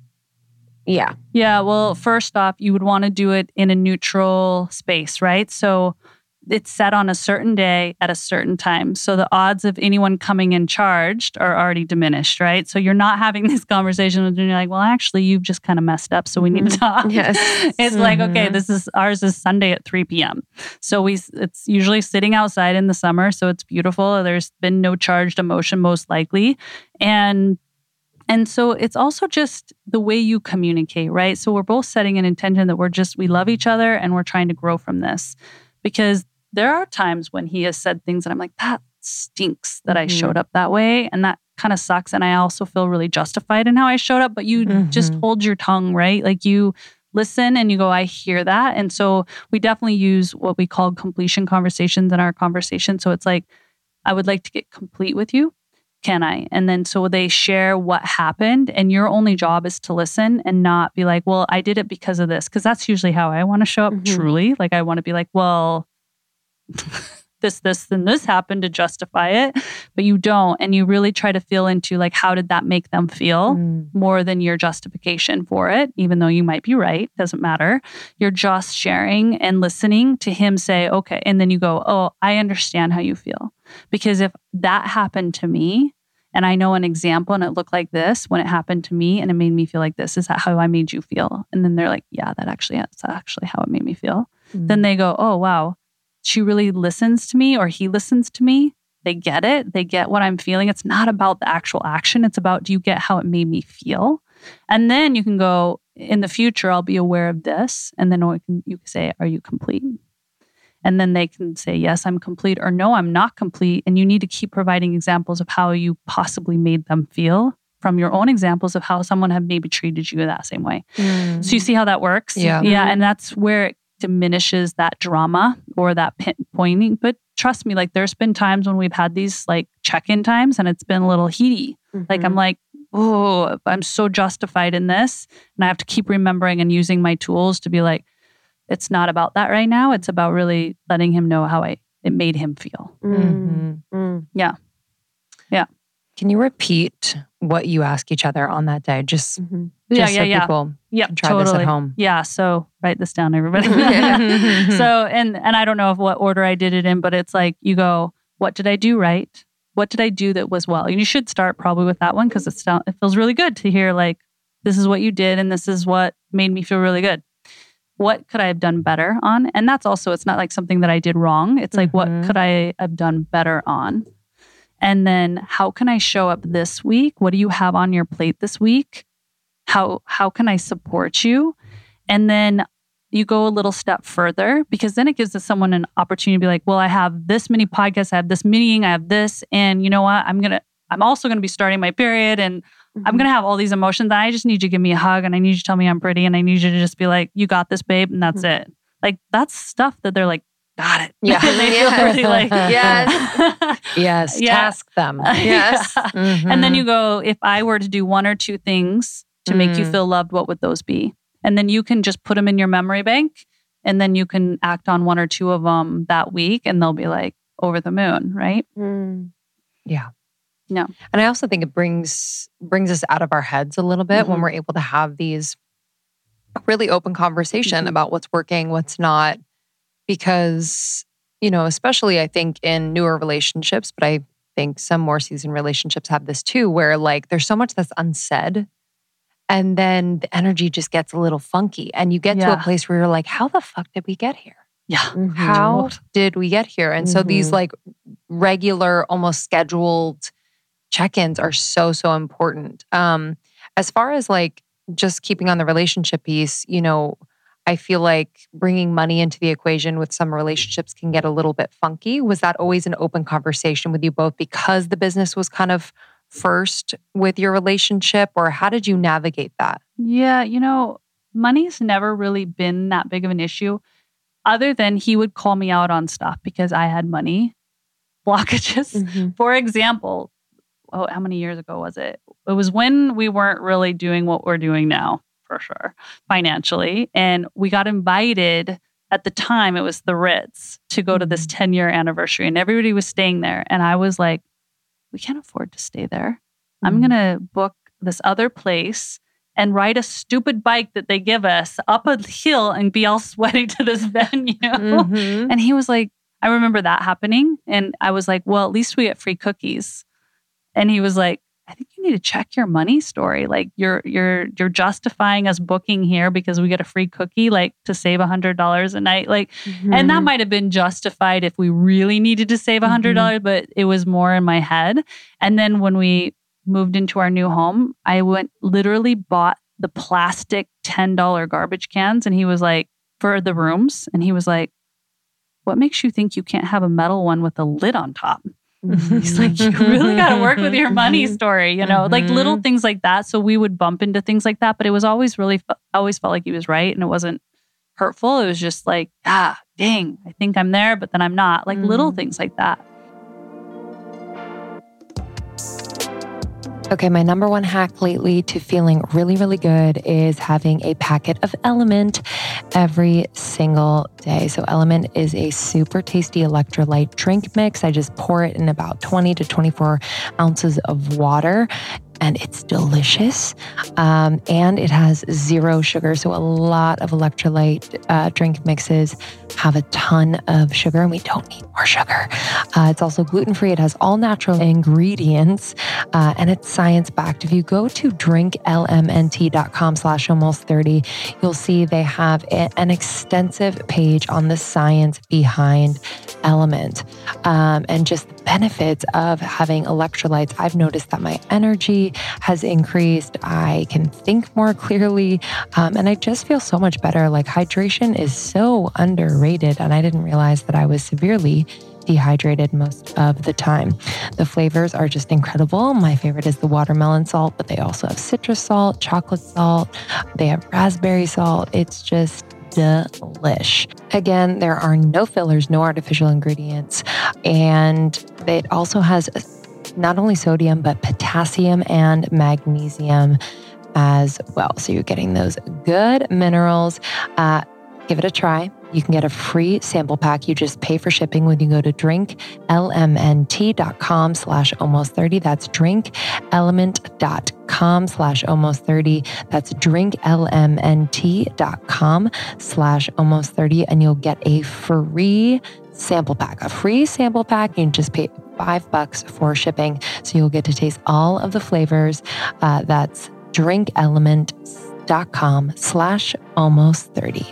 yeah. Yeah, well, first off, you would want to do it in a neutral space, right? So it's set on a certain day at a certain time. So the odds of anyone coming in charged are already diminished, right? So you're not having this conversation with, and you're like, well, actually, you've just kind of messed up. So we need to Mhm. talk. Yes. It's like, okay, Mhm. this is ours is Sunday at three p.m. So we, it's usually sitting outside in the summer. So it's beautiful. There's been no charged emotion, most likely. And And so it's also just the way you communicate, right? So we're both setting an intention that we're just, we love each other and we're trying to grow from this. Because there are times when he has said things that I'm like, that stinks that I Mhm. showed up that way. And that kind of sucks. And I also feel really justified in how I showed up. But you just Mhm. hold your tongue, right? Like you listen and you go, I hear that. And so we definitely use what we call completion conversations in our conversation. So it's like, I would like to get complete with you. Can I? And then so they share what happened, and your only job is to listen and not be like, well, I did it because of this. Because that's usually how I want to show up Mhm. truly. Like I want to be like, well, this, this, and this happened to justify it. But you don't. And you really try to feel into like, how did that make them feel? Mm. More than your justification for it, even though you might be right, doesn't matter. You're just sharing and listening to him say, okay. And then you go, oh, I understand how you feel. Because if that happened to me and I know an example and it looked like this when it happened to me and it made me feel like this, is that how I made you feel? And then they're like, yeah, that actually, that's actually how it made me feel. Mm. Then they go, oh, wow, she really listens to me or he listens to me. They get it. They get what I'm feeling. It's not about the actual action. It's about, do you get how it made me feel? And then you can go, in the future, I'll be aware of this. And then you can, you can say, are you complete? And then they can say, yes, I'm complete, or no, I'm not complete. And you need to keep providing examples of how you possibly made them feel from your own examples of how someone had maybe treated you that same way. Mm. So you see how that works? Yeah. Yeah. And that's where it diminishes that drama or that pinpointing. But trust me, like there's been times when we've had these like check-in times and it's been a little heaty. Like I'm like, oh, I'm so justified in this. And I have to keep remembering and using my tools to be like, it's not about that right now. It's about really letting him know how I it made him feel. Mm. Mhm. Mm. Yeah. Yeah. Can you repeat what you ask each other on that day. Just, Mhm. just Yeah, so yeah, yeah. people Yep, can try totally. this at home. Yeah, so write this down, everybody. So, and and I don't know of what order I did it in, but it's like you go, what did I do right? What did I do that was well? And you should start probably with that one because it's it feels really good to hear like, this is what you did and this is what made me feel really good. What could I have done better on? And that's also, it's not like something that I did wrong. It's like, Mhm. what could I have done better on? And then how can I show up this week? What do you have on your plate this week? How how can I support you? And then you go a little step further because then it gives someone an opportunity to be like, well, I have this many podcasts, I have this meeting, I have this, and you know what? I'm gonna I'm also gonna be starting my period and Mhm. I'm gonna have all these emotions. And I just need you to give me a hug and I need you to tell me I'm pretty and I need you to just be like, you got this, babe, and that's Mhm. it. Like that's stuff that they're like, got it. Yeah. They feel Yes. really like Yes. Yes, Yeah. task them. Yes. Yeah. Mhm. And then you go, if I were to do one or two things to make you Mm. feel loved, what would those be? And then you can just put them in your memory bank and then you can act on one or two of them that week and they'll be like over the moon, right? Mm. Yeah. No. And I also think it brings brings us out of our heads a little bit when Mhm. we're able to have these really open conversation Mhm. about what's working, what's not. Because, you know, especially I think in newer relationships, but I think some more seasoned relationships have this too, where like there's so much that's unsaid. And then the energy just gets a little funky. And you get to a Yeah. place where you're like, how the fuck did we get here? Yeah. Mhm. How did we get here? And so these Mhm. like regular, almost scheduled check-ins are so, so important. Um, as far as like just keeping on the relationship piece, you know, I feel like bringing money into the equation with some relationships can get a little bit funky. Was that always an open conversation with you both because the business was kind of first with your relationship, or how did you navigate that? Yeah. You know, money's never really been that big of an issue other than he would call me out on stuff because I had money blockages. Mhm. For example, oh, how many years ago was it? It was when we weren't really doing what we're doing now, for sure, financially. And we got invited at the time, it was the Ritz, to go to this ten year anniversary, and everybody was staying there. And I was like, we can't afford to stay there. I'm Mhm. going to book this other place and ride a stupid bike that they give us up a hill and be all sweaty to this venue. Mhm. And he was like, I remember that happening. And I was like, well, at least we get free cookies. And he was like, I think you need to check your money story. Like you're you're you're justifying us booking here because we get a free cookie, like to save a hundred dollars a night. Like, and that Mhm. might have been justified if we really needed to save a hundred dollars, but it was more in my head. And then when we moved into our new home, I went literally bought the plastic ten dollar garbage cans, and he was like, for the rooms, and he was like, what makes you think you can't have a metal one with a lid on top? He's like, you really got to work with your money story, you know, like little things like that. So we would bump into things like that, but it was always really, I always felt like he was right and it wasn't hurtful. It was just like, ah, dang, I think I'm there, but then I'm not. Like little Mm. things like that. Okay, my number one hack lately to feeling really, really good is having a packet of Element every single day. So Element is a super tasty electrolyte drink mix. I just pour it in about twenty to twenty-four ounces of water. And it's delicious. Um, and it has zero sugar. So a lot of electrolyte uh, drink mixes have a ton of sugar, and we don't need more sugar. Uh, it's also gluten-free. It has all natural ingredients, uh, and it's science-backed. If you go to drinklmnt.com slash almost 30, you'll see they have a, an extensive page on the science behind Element um, and just the benefits of having electrolytes. I've noticed that my energy has increased. I can think more clearly, um, and I just feel so much better. Like hydration is so underrated, and I didn't realize that I was severely dehydrated most of the time. The flavors are just incredible. My favorite is the watermelon salt, but they also have citrus salt, chocolate salt. They have raspberry salt. It's just delish. Again, there are no fillers, no artificial ingredients, and it also has not only sodium, but potassium and magnesium as well. So you're getting those good minerals. Uh, give it a try. You can get a free sample pack. You just pay for shipping when you go to drinklmnt.com slash almost 30. That's drinkelement.com slash almost 30. That's drinklmnt.com slash almost 30. And you'll get a free sample pack, a free sample pack. You just pay five bucks for shipping. So you'll get to taste all of the flavors. Uh, that's drinkelement.com slash almost 30.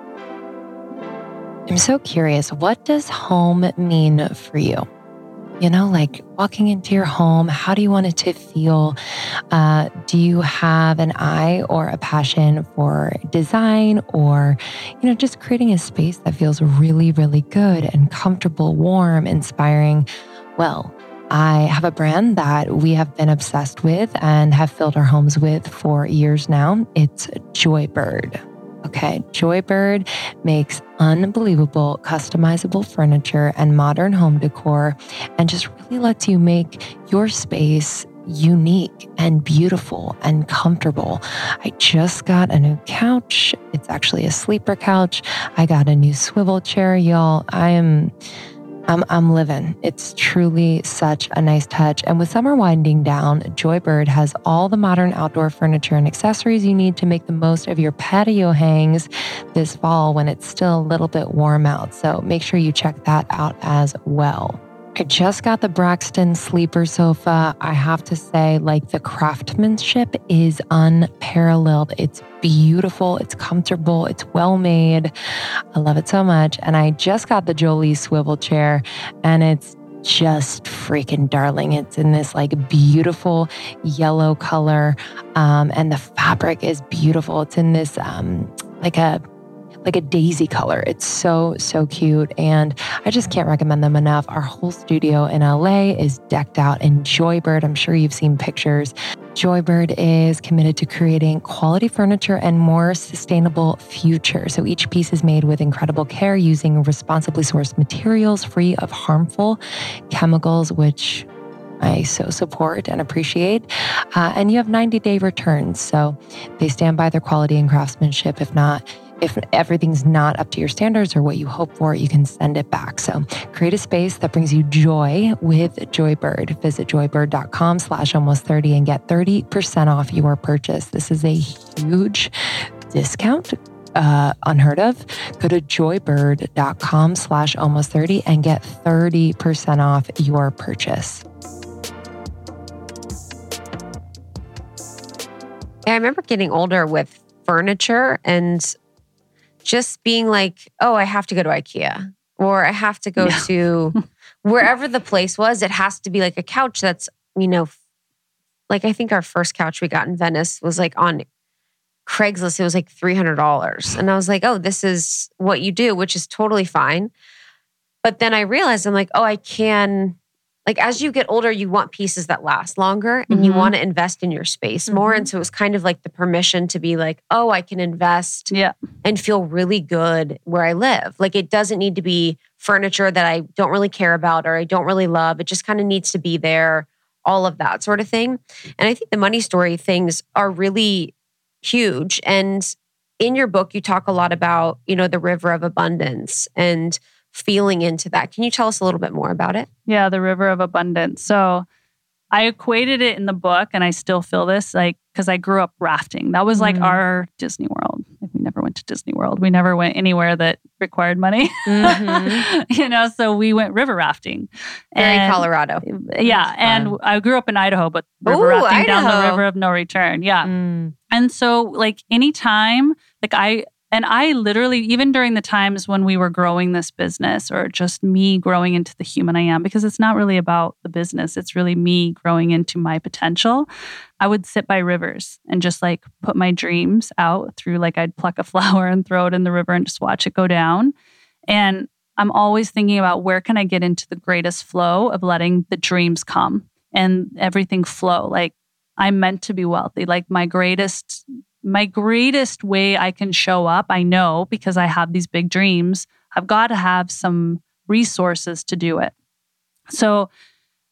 I'm so curious, what does home mean for you? You know, like walking into your home, how do you want it to feel? Uh, do you have an eye or a passion for design or, you know, just creating a space that feels really, really good and comfortable, warm, inspiring? Well, I have a brand that we have been obsessed with and have filled our homes with for years now. It's Joybird. Okay, Joybird makes unbelievable customizable furniture and modern home decor and just really lets you make your space unique and beautiful and comfortable. I just got a new couch. It's actually a sleeper couch. I got a new swivel chair, y'all. I am... I'm, I'm living. It's truly such a nice touch. And with summer winding down, Joybird has all the modern outdoor furniture and accessories you need to make the most of your patio hangs this fall when it's still a little bit warm out. So make sure you check that out as well. I just got the Braxton sleeper sofa. I have to say, like, the craftsmanship is unparalleled. It's beautiful. It's comfortable. It's well made. I love it so much. And I just got the Jolie swivel chair, and it's just freaking darling. It's in this like beautiful yellow color, um, and the fabric is beautiful. It's in this um, like a like a daisy color. It's so, so cute. And I just can't recommend them enough. Our whole studio in L A is decked out in Joybird. I'm sure you've seen pictures. Joybird is committed to creating quality furniture and more sustainable future. So each piece is made with incredible care using responsibly sourced materials free of harmful chemicals, which I so support and appreciate. Uh, and you have ninety day returns. So they stand by their quality and craftsmanship. If not, If everything's not up to your standards or what you hope for, you can send it back. So create a space that brings you joy with Joybird. Visit joybird.com slash almost 30 and get thirty percent off your purchase. This is a huge discount, uh, unheard of. Go to joybird.com slash almost 30 and get thirty percent off your purchase. I remember getting older with furniture and just being like, oh, I have to go to IKEA or I have to go yeah. to wherever the place was. It has to be like a couch that's, you know, like I think our first couch we got in Venice was like on Craigslist. It was like three hundred dollars. And I was like, oh, this is what you do, which is totally fine. But then I realized I'm like, oh, I can, like as you get older, you want pieces that last longer and mm-hmm. you want to invest in your space more. Mm-hmm. And so it was kind of like the permission to be like, oh, I can invest yeah. and feel really good where I live. Like it doesn't need to be furniture that I don't really care about or I don't really love. It just kind of needs to be there, all of that sort of thing. And I think the money story things are really huge. And in your book, you talk a lot about, you know, the river of abundance and feeling into that. Can you tell us a little bit more about it? Yeah, the river of abundance. So I equated it in the book, and I still feel this, like, because I grew up rafting. That was like mm. our Disney World. We never went to Disney World. We never went anywhere that required money. Mm-hmm. you know, so we went river rafting. Very and, Colorado. Yeah. And I grew up in Idaho, but river Ooh, rafting Idaho. down the river of no return. Yeah. Mm. And so like anytime, like I, And I literally, even during the times when we were growing this business or just me growing into the human I am, because it's not really about the business, it's really me growing into my potential, I would sit by rivers and just like put my dreams out through, like I'd pluck a flower and throw it in the river and just watch it go down. And I'm always thinking about where can I get into the greatest flow of letting the dreams come and everything flow. Like I'm meant to be wealthy. Like my greatest My greatest way I can show up, I know, because I have these big dreams, I've got to have some resources to do it. So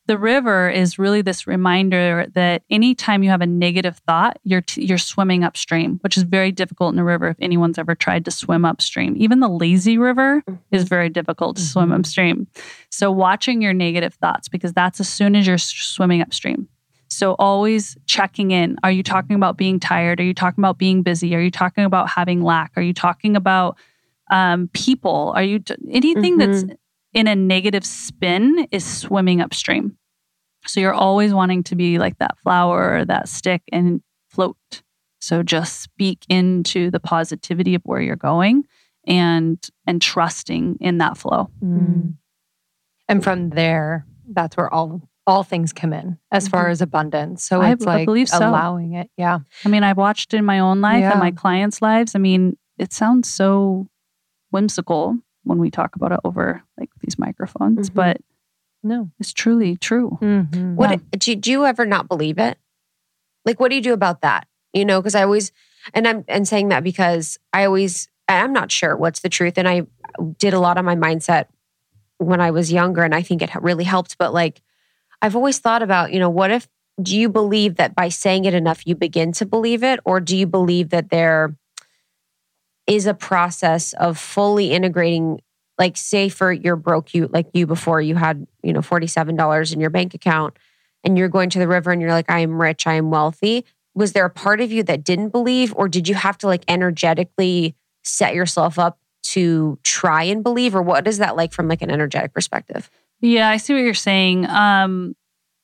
the river is really this reminder that anytime you have a negative thought, you're t- you're swimming upstream, which is very difficult in a river if anyone's ever tried to swim upstream. Even the lazy river is very difficult to mm-hmm. swim upstream. So watching your negative thoughts, because that's as soon as you're swimming upstream. So always checking in. Are you talking about being tired? Are you talking about being busy? Are you talking about having lack? Are you talking about um, people? Are you t- anything mm-hmm. that's in a negative spin is swimming upstream. So you're always wanting to be like that flower or that stick and float. So just speak into the positivity of where you're going and and trusting in that flow. Mm. And from there, that's where all all things come in as mm-hmm. far as abundance. So I, it's like I believe so. allowing it. Yeah. I mean, I've watched it in my own life yeah. and my clients' lives. I mean, it sounds so whimsical when we talk about it over like these microphones, mm-hmm. but no, it's truly true. Mm-hmm. What yeah. do, do you ever not believe it? Like, what do you do about that? You know, because I always, and I'm and saying that because I always, I'm not sure what's the truth. And I did a lot of my mindset when I was younger, and I think it really helped. But like, I've always thought about, you know, what if, do you believe that by saying it enough, you begin to believe it? Or do you believe that there is a process of fully integrating, like say for you're broke, you like you before you had, you know, forty-seven dollars in your bank account and you're going to the river and you're like, I am rich, I am wealthy. Was there a part of you that didn't believe, or did you have to like energetically set yourself up to try and believe? Or what is that like from like an energetic perspective? Yeah, I see what you're saying. Um,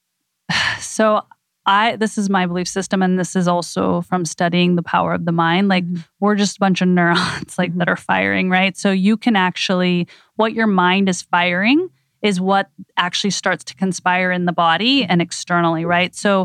so I, this is my belief system, and this is also from studying the power of the mind. Like mm-hmm. we're just a bunch of neurons like mm-hmm. that are firing, right? So you can actually, what your mind is firing is what actually starts to conspire in the body and externally, right? So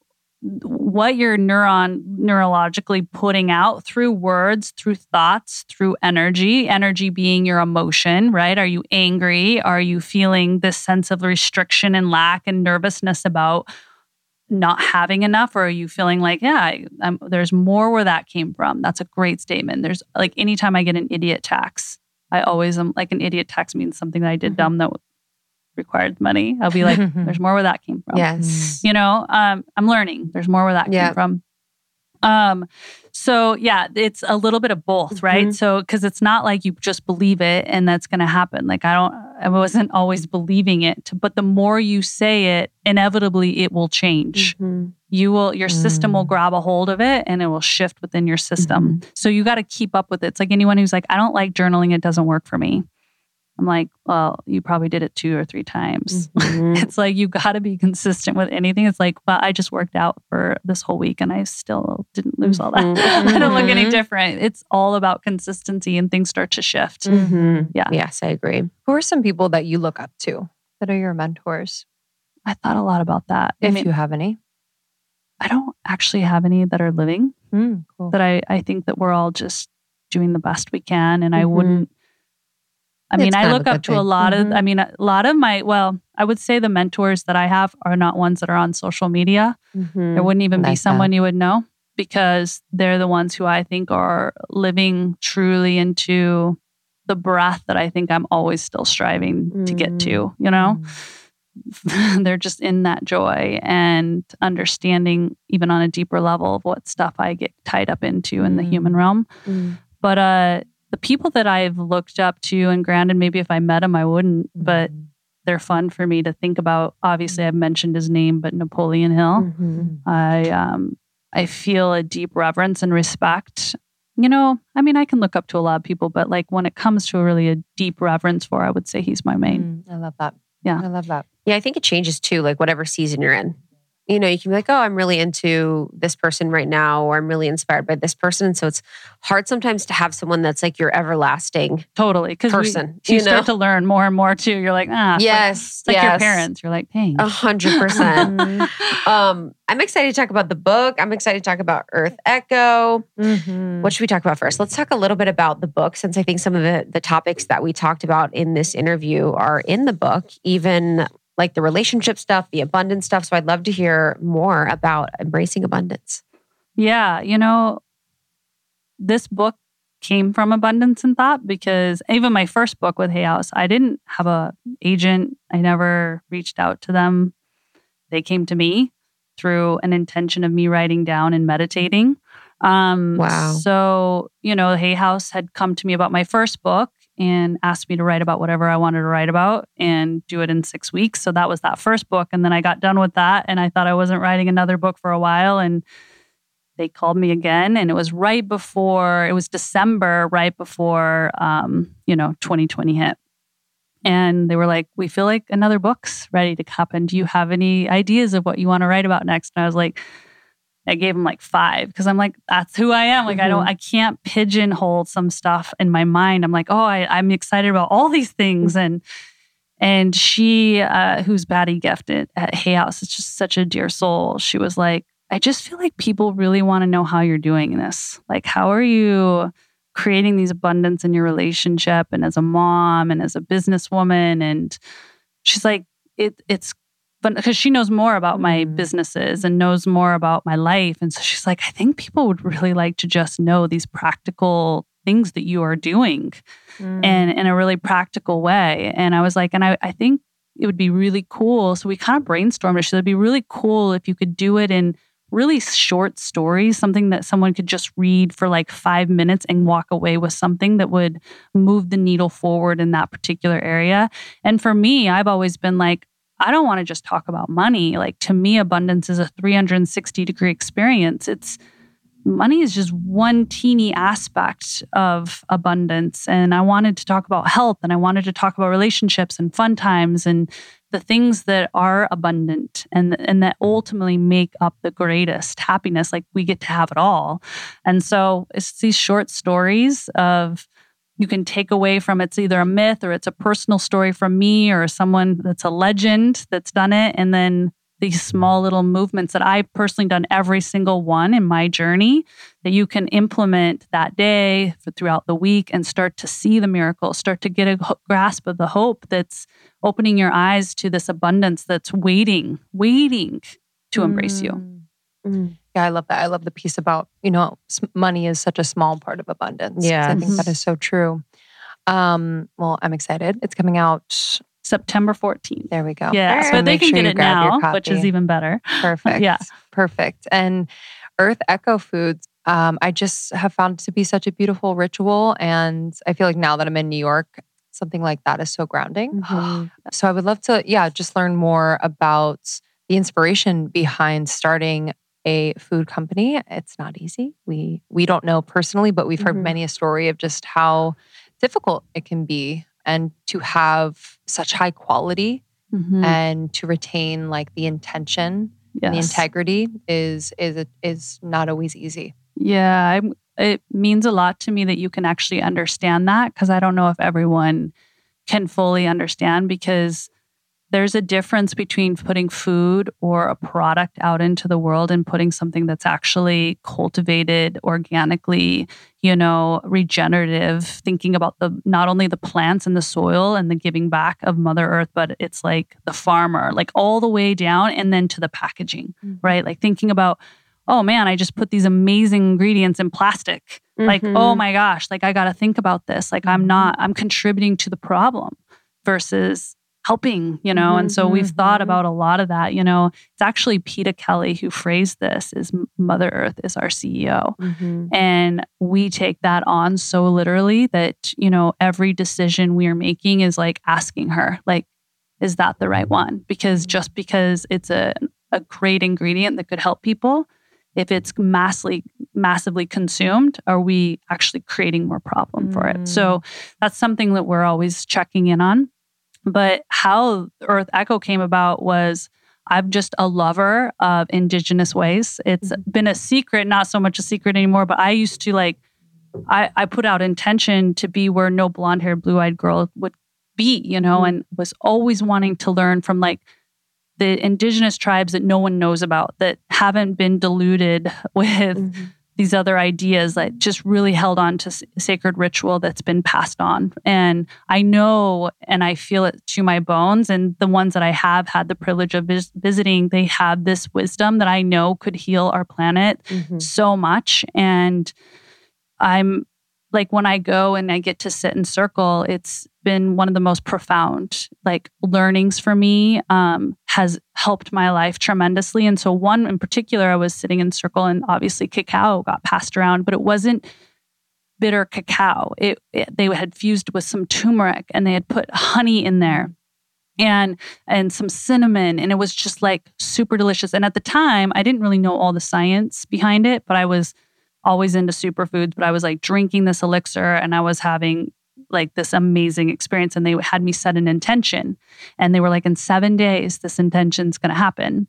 what your neuron neurologically putting out through words, through thoughts, through energy, energy being your emotion, right? Are you angry? Are you feeling this sense of restriction and lack and nervousness about not having enough? Or are you feeling like, yeah, I'm, there's more where that came from? That's a great statement. There's like, anytime I get an idiot tax, I always am like, an idiot tax means something that I did mm-hmm. dumb that required money. I'll be like, there's more where that came from. Yes. You know, um, I'm learning. There's more where that yeah. came from. Um, so yeah, it's a little bit of both, right? Mm-hmm. So, cause it's not like you just believe it and that's going to happen. Like I don't, I wasn't always believing it, but the more you say it, inevitably it will change. Mm-hmm. You will, your mm-hmm. system will grab a hold of it and it will shift within your system. Mm-hmm. So you got to keep up with it. It's like anyone who's like, I don't like journaling. It doesn't work for me. I'm like, well, you probably did it two or three times. Mm-hmm. It's like, you got to be consistent with anything. It's like, well, I just worked out for this whole week and I still didn't lose all that. Mm-hmm. I don't look any different. It's all about consistency and things start to shift. Mm-hmm. Yeah. Yes, I agree. Who are some people that you look up to that are your mentors? I thought a lot about that. If I mean, you have any. I don't actually have any that are living. Mm, cool. That I, I think that we're all just doing the best we can. And mm-hmm. I wouldn't, I mean, I look up to a lot mm-hmm. of, I mean, a lot of my, well, I would say the mentors that I have are not ones that are on social media. Mm-hmm. There wouldn't even like be someone that. You would know, because they're the ones who I think are living truly into the breath that I think I'm always still striving mm-hmm. to get to, you know? Mm-hmm. They're just in that joy and understanding even on a deeper level of what stuff I get tied up into mm-hmm. in the human realm. Mm-hmm. But, uh, the people that I've looked up to, and granted, maybe if I met them, I wouldn't, mm-hmm. but they're fun for me to think about. Obviously, I've mentioned his name, but Napoleon Hill. Mm-hmm. I um, I feel a deep reverence and respect. You know, I mean, I can look up to a lot of people, but like when it comes to really a deep reverence for, I would say he's my main. Mm, I love that. Yeah. I love that. Yeah, I think it changes too, like whatever season you're in. You know, you can be like, oh, I'm really into this person right now, or I'm really inspired by this person. And so it's hard sometimes to have someone that's like your everlasting totally person. We, you, you start know? to learn more and more too. You're like, ah, yes, like, yes. like your parents. You're like, dang. A hundred percent. Um, I'm excited to talk about the book. I'm excited to talk about Earth Echo. Mm-hmm. What should we talk about first? Let's talk a little bit about the book, since I think some of the, the topics that we talked about in this interview are in the book, even like the relationship stuff, the abundance stuff. So I'd love to hear more about embracing abundance. Yeah. You know, this book came from abundance and thought, because even my first book with Hay House, I didn't have a agent. I never reached out to them. they came to me through an intention of me writing down and meditating. Um, Wow. So, you know, Hay House had come to me about my first book and asked me to write about whatever I wanted to write about and do it in six weeks. So that was that first book. And then I got done with that and I thought I wasn't writing another book for a while. And they called me again. And it was right before, it was December, right before, um, you know, twenty twenty hit. And they were like, we feel like another book's ready to happen. Do you have any ideas of what you want to write about next? And I was like, I gave them like five because I'm like, that's who I am. Like, mm-hmm. I don't, I can't pigeonhole some stuff in my mind. I'm like, oh, I, I'm excited about all these things. And, and she, uh, who's Batty Gift at, at Hay House, is just such a dear soul. She was like, I just feel like people really want to know how you're doing this. Like, how are you creating these abundance in your relationship and as a mom and as a businesswoman? And she's like, it, it's, but because she knows more about my mm. businesses and knows more about my life. And so she's like, I think people would really like to just know these practical things that you are doing mm. and in a really practical way. And I was like, and I, I think it would be really cool. So we kind of brainstormed. She said, it'd be really cool if you could do it in really short stories, something that someone could just read for like five minutes and walk away with something that would move the needle forward in that particular area. And for me, I've always been like, I don't want to just talk about money. Like, to me, abundance is a three hundred sixty degree experience. It's money is just one teeny aspect of abundance. And I wanted to talk about health, and I wanted to talk about relationships and fun times and the things that are abundant and, and that ultimately make up the greatest happiness. Like, we get to have it all. And so it's these short stories of, you can take away from, it's either a myth or it's a personal story from me or someone that's a legend that's done it. And then these small little movements that I've personally done every single one in my journey that you can implement that day for throughout the week and start to see the miracle, start to get a grasp of the hope that's opening your eyes to this abundance that's waiting, waiting to embrace you. Mm. Yeah, I love that. I love the piece about, you know, money is such a small part of abundance. Yeah. I think that is so true. Um, well, I'm excited. It's coming out September fourteenth. There we go. Yeah, so but they make can sure get you it grab now, which is even better. Perfect. Yeah. Perfect. And Earth Echo Foods, um, I just have found to be such a beautiful ritual. And I feel like now that I'm in New York, something like that is so grounding. Mm-hmm. So I would love to, yeah, just learn more about the inspiration behind starting a food company. It's not easy. We we don't know personally, but we've heard Mm-hmm. many a story of just how difficult it can be, and to have such high quality Mm-hmm. and to retain like the intention Yes. and the integrity is is is not always easy. Yeah, I'm, it means a lot to me that you can actually understand that, because I don't know if everyone can fully understand, because there's a difference between putting food or a product out into the world and putting something that's actually cultivated organically, you know, regenerative, thinking about the not only the plants and the soil and the giving back of Mother Earth, but it's like the farmer, like all the way down, and then to the packaging, mm-hmm. right? Like thinking about, oh man, I just put these amazing ingredients in plastic. Mm-hmm. Like, oh my gosh, like I got to think about this. Like I'm not, I'm contributing to the problem versus helping, you know? Mm-hmm. And so we've thought about a lot of that, you know. It's actually Peta Kelly who phrased this, is Mother Earth is our C E O. Mm-hmm. And we take that on so literally that, you know, every decision we are making is like asking her, like, is that the right one? Because just because it's a, a great ingredient that could help people, if it's massively, massively consumed, are we actually creating more problem mm-hmm. for it? So that's something that we're always checking in on. But how Earth Echo came about was, I'm just a lover of Indigenous ways. It's mm-hmm. been a secret, not so much a secret anymore, but I used to like, I, I put out intention to be where no blonde-haired, blue-eyed girl would be, you know, mm-hmm. and was always wanting to learn from like the Indigenous tribes that no one knows about, that haven't been diluted with mm-hmm. these other ideas, that just really held on to sacred ritual that's been passed on. And I know, and I feel it to my bones, and the ones that I have had the privilege of vis- visiting, they have this wisdom that I know could heal our planet mm-hmm. so much. And I'm like when I go and I get to sit in circle, it's been one of the most profound like learnings for me, um, has helped my life tremendously. And so one in particular, I was sitting in circle and obviously cacao got passed around, but it wasn't bitter cacao. It, it they had fused with some turmeric and they had put honey in there and and some cinnamon, and it was just like super delicious. And at the time, I didn't really know all the science behind it, but I was always into superfoods, but I was like drinking this elixir and I was having like this amazing experience, and they had me set an intention, and they were like, in seven days, this intention's going to happen.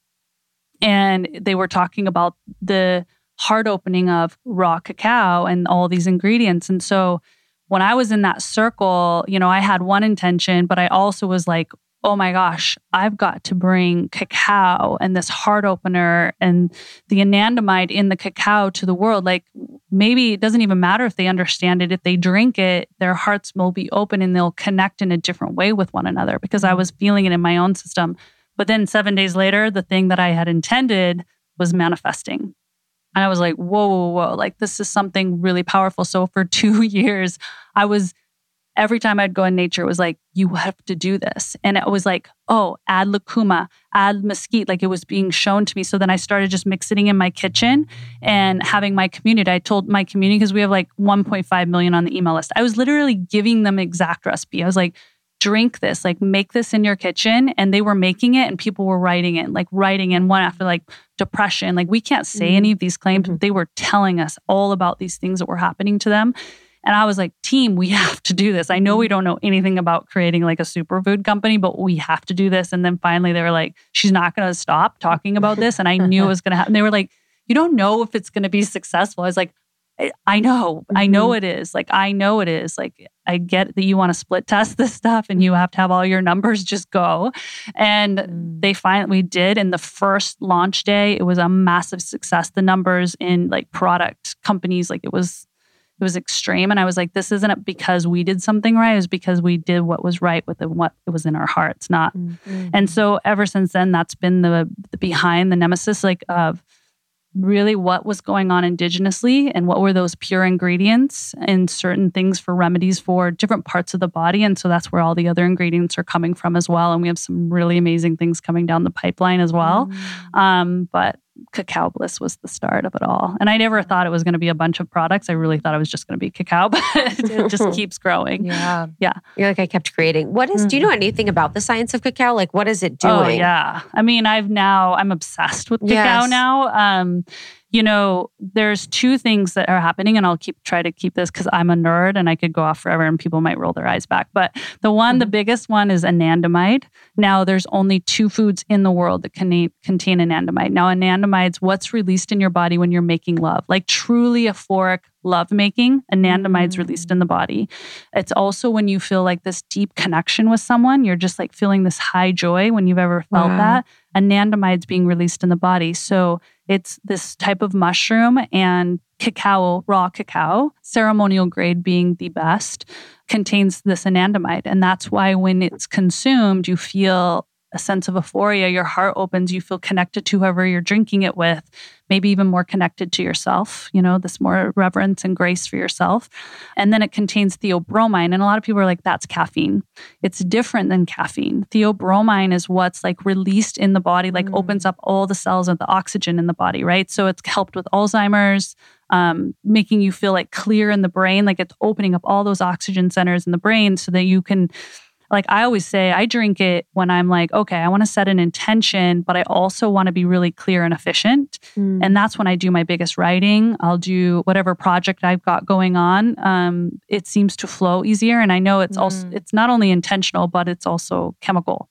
And they were talking about the heart opening of raw cacao and all these ingredients. And so when I was in that circle, you know, I had one intention, but I also was like, oh my gosh, I've got to bring cacao and this heart opener and the anandamide in the cacao to the world. Like maybe it doesn't even matter if they understand it. If they drink it, their hearts will be open and they'll connect in a different way with one another, because I was feeling it in my own system. But then seven days later, the thing that I had intended was manifesting. And I was like, whoa, whoa, whoa, like this is something really powerful. So for two years, I was, every time I'd go in nature, it was like, you have to do this. And it was like, oh, add lucuma, add mesquite, like it was being shown to me. So then I started just mixing in my kitchen and having my community. I told my community, because we have like one point five million on the email list. I was literally giving them exact recipe. I was like, drink this, like make this in your kitchen. And they were making it and people were writing it, like writing in one after like depression. Like we can't say mm-hmm. any of these claims, mm-hmm. but they were telling us all about these things that were happening to them. And I was like, team, we have to do this. I know we don't know anything about creating like a superfood company, but we have to do this. And then finally they were like, she's not going to stop talking about this. And I knew it was going to happen. They were like, you don't know if it's going to be successful. I was like, I, I know, mm-hmm. I know it is. Like, I know it is. Like, I get that you want to split test this stuff and you have to have all your numbers just go. And mm. they finally, we did. And the first launch day, it was a massive success. The numbers in like product companies, like it was, It was extreme. And I was like, this isn't because we did something right. It was because we did what was right with the, what was in our hearts, not. Mm-hmm. And so ever since then, that's been the, the behind the nemesis, like of really what was going on indigenously and what were those pure ingredients and certain things for remedies for different parts of the body. And so that's where all the other ingredients are coming from as well. And we have some really amazing things coming down the pipeline as well. Mm-hmm. Um, but Cacao Bliss was the start of it all. And I never thought it was going to be a bunch of products. I really thought it was just going to be cacao, but it just keeps growing. Yeah. Yeah. You're like, I kept creating. What is, mm-hmm. do you know anything about the science of cacao? Like, what is it doing? Oh, yeah. I mean, I've now, I'm obsessed with cacao yes. now. Um, you know, there's two things that are happening, and I'll keep try to keep this because I'm a nerd and I could go off forever and people might roll their eyes back. But the one, mm-hmm. the biggest one is anandamide. Now, there's only two foods in the world that can contain anandamide. Now, anandamide's what's released in your body when you're making love, like truly euphoric love making. Anandamide's mm-hmm. released in the body. It's also when you feel like this deep connection with someone, you're just like feeling this high joy when you've ever felt wow. that. Anandamide's being released in the body. So it's this type of mushroom, and cacao, raw cacao, ceremonial grade being the best, contains this anandamide. And that's why when it's consumed, you feel a sense of euphoria. Your heart opens. You feel connected to whoever you're drinking it with, maybe even more connected to yourself, you know, this more reverence and grace for yourself. And then it contains theobromine. And a lot of people are like, that's caffeine. It's different than caffeine. Theobromine is what's like released in the body, like mm. opens up all the cells of the oxygen in the body, right? So it's helped with Alzheimer's, um, making you feel like clear in the brain, like it's opening up all those oxygen centers in the brain so that you can, like I always say, I drink it when I'm like, okay, I want to set an intention, but I also want to be really clear and efficient. Mm. And that's when I do my biggest writing. I'll do whatever project I've got going on. Um, it seems to flow easier. And I know it's mm. also, it's not only intentional, but it's also chemical.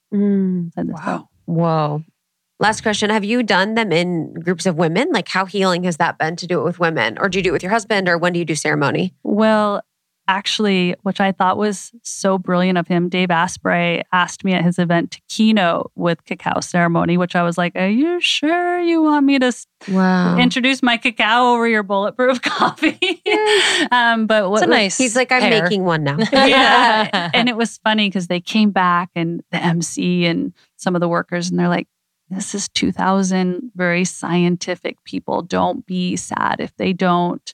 Mm. Wow. Whoa. Last question. Have you done them in groups of women? Like how healing has that been to do it with women? Or do you do it with your husband? Or when do you do ceremony? Well, actually, which I thought was so brilliant of him, Dave Asprey asked me at his event to keynote with cacao ceremony, which I was like, are you sure you want me to wow. introduce my cacao over your bulletproof coffee? um, but what, it's a nice he's like, I'm pair. making one now. yeah. And it was funny because they came back and the M C and some of the workers, and they're like, this is two thousand very scientific people. Don't be sad if they don't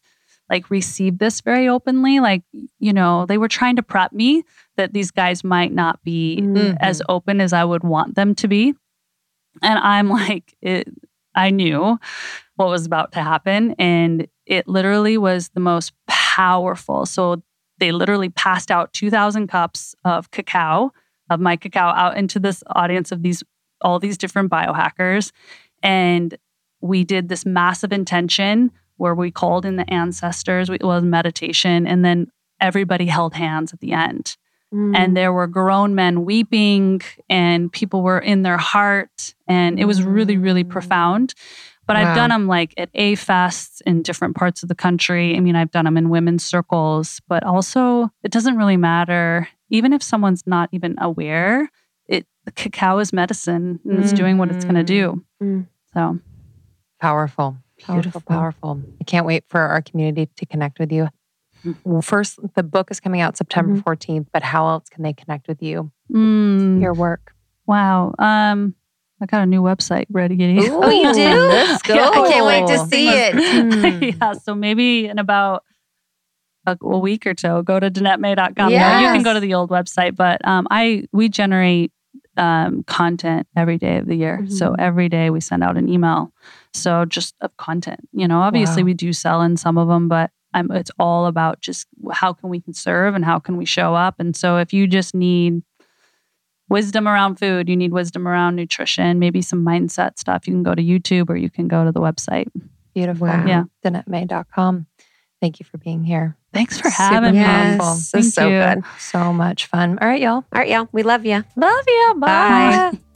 like receive this very openly. Like, you know, they were trying to prep me that these guys might not be Mhm. as open as I would want them to be. And I'm like, it, I knew what was about to happen. And it literally was the most powerful. So they literally passed out two thousand cups of cacao, of my cacao, out into this audience of these, all these different biohackers. And we did this massive intention where we called in the ancestors. It was meditation. And then everybody held hands at the end. Mm. And there were grown men weeping and people were in their heart. And it was really, really profound. But Wow. I've done them like at A fests in different parts of the country. I mean, I've done them in women's circles, but also it doesn't really matter. Even if someone's not even aware, it the cacao is medicine and it's doing what it's going to do. Mm. So Powerful. Powerful, Beautiful. powerful. I can't wait for our community to connect with you. Well, first, the book is coming out September Mhm. fourteenth, but how else can they connect with you? mm, Your work. wow. Um, I got a new website ready. Getting. Oh, you do? Let's go. Yeah, I can't wait to Oh. see it. Mm. yeah, so maybe in about a, a week or so, go to Danette May dot com. Yes. You can go to the old website, but um, I we generate um, content every day of the year. Mhm. So every day we send out an email. So just of content, you know, obviously Wow. we do sell in some of them, but I'm, it's all about just how can we conserve and how can we show up. And so if you just need wisdom around food, you need wisdom around nutrition, maybe some mindset stuff, you can go to YouTube or you can go to the website. Beautiful. Wow. Yeah. Danette May dot com. Thank you for being here. Thanks for Super having me. Yes, powerful. this is Thank so you. good. So much fun. All right, y'all. All right, y'all. We love you. Love you. Bye. Bye.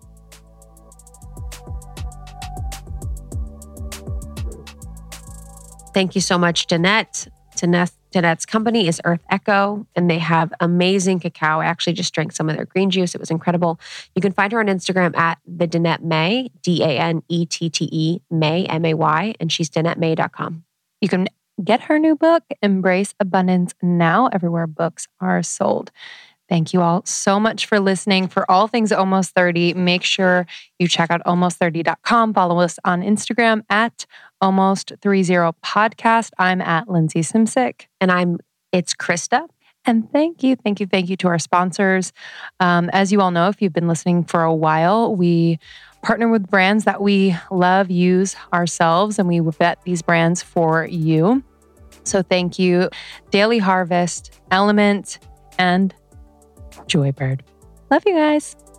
Thank you so much, Danette. Danette. Danette's company is Earth Echo, and they have amazing cacao. I actually just drank some of their green juice. It was incredible. You can find her on Instagram at the Danette May, D A N E T T E, May, M A Y, and she's Danette May dot com. You can get her new book, Embrace Abundance, now everywhere books are sold. Thank you all so much for listening. For all things Almost thirty, make sure you check out almost thirty dot com. Follow us on Instagram at almost thirty podcast. I'm at Lindsay Simsick. And I'm, it's Krista. And thank you, thank you, thank you to our sponsors. Um, as you all know, if you've been listening for a while, we partner with brands that we love, use ourselves, and we vet these brands for you. So thank you, Daily Harvest, Element, and Joybird. Love you guys.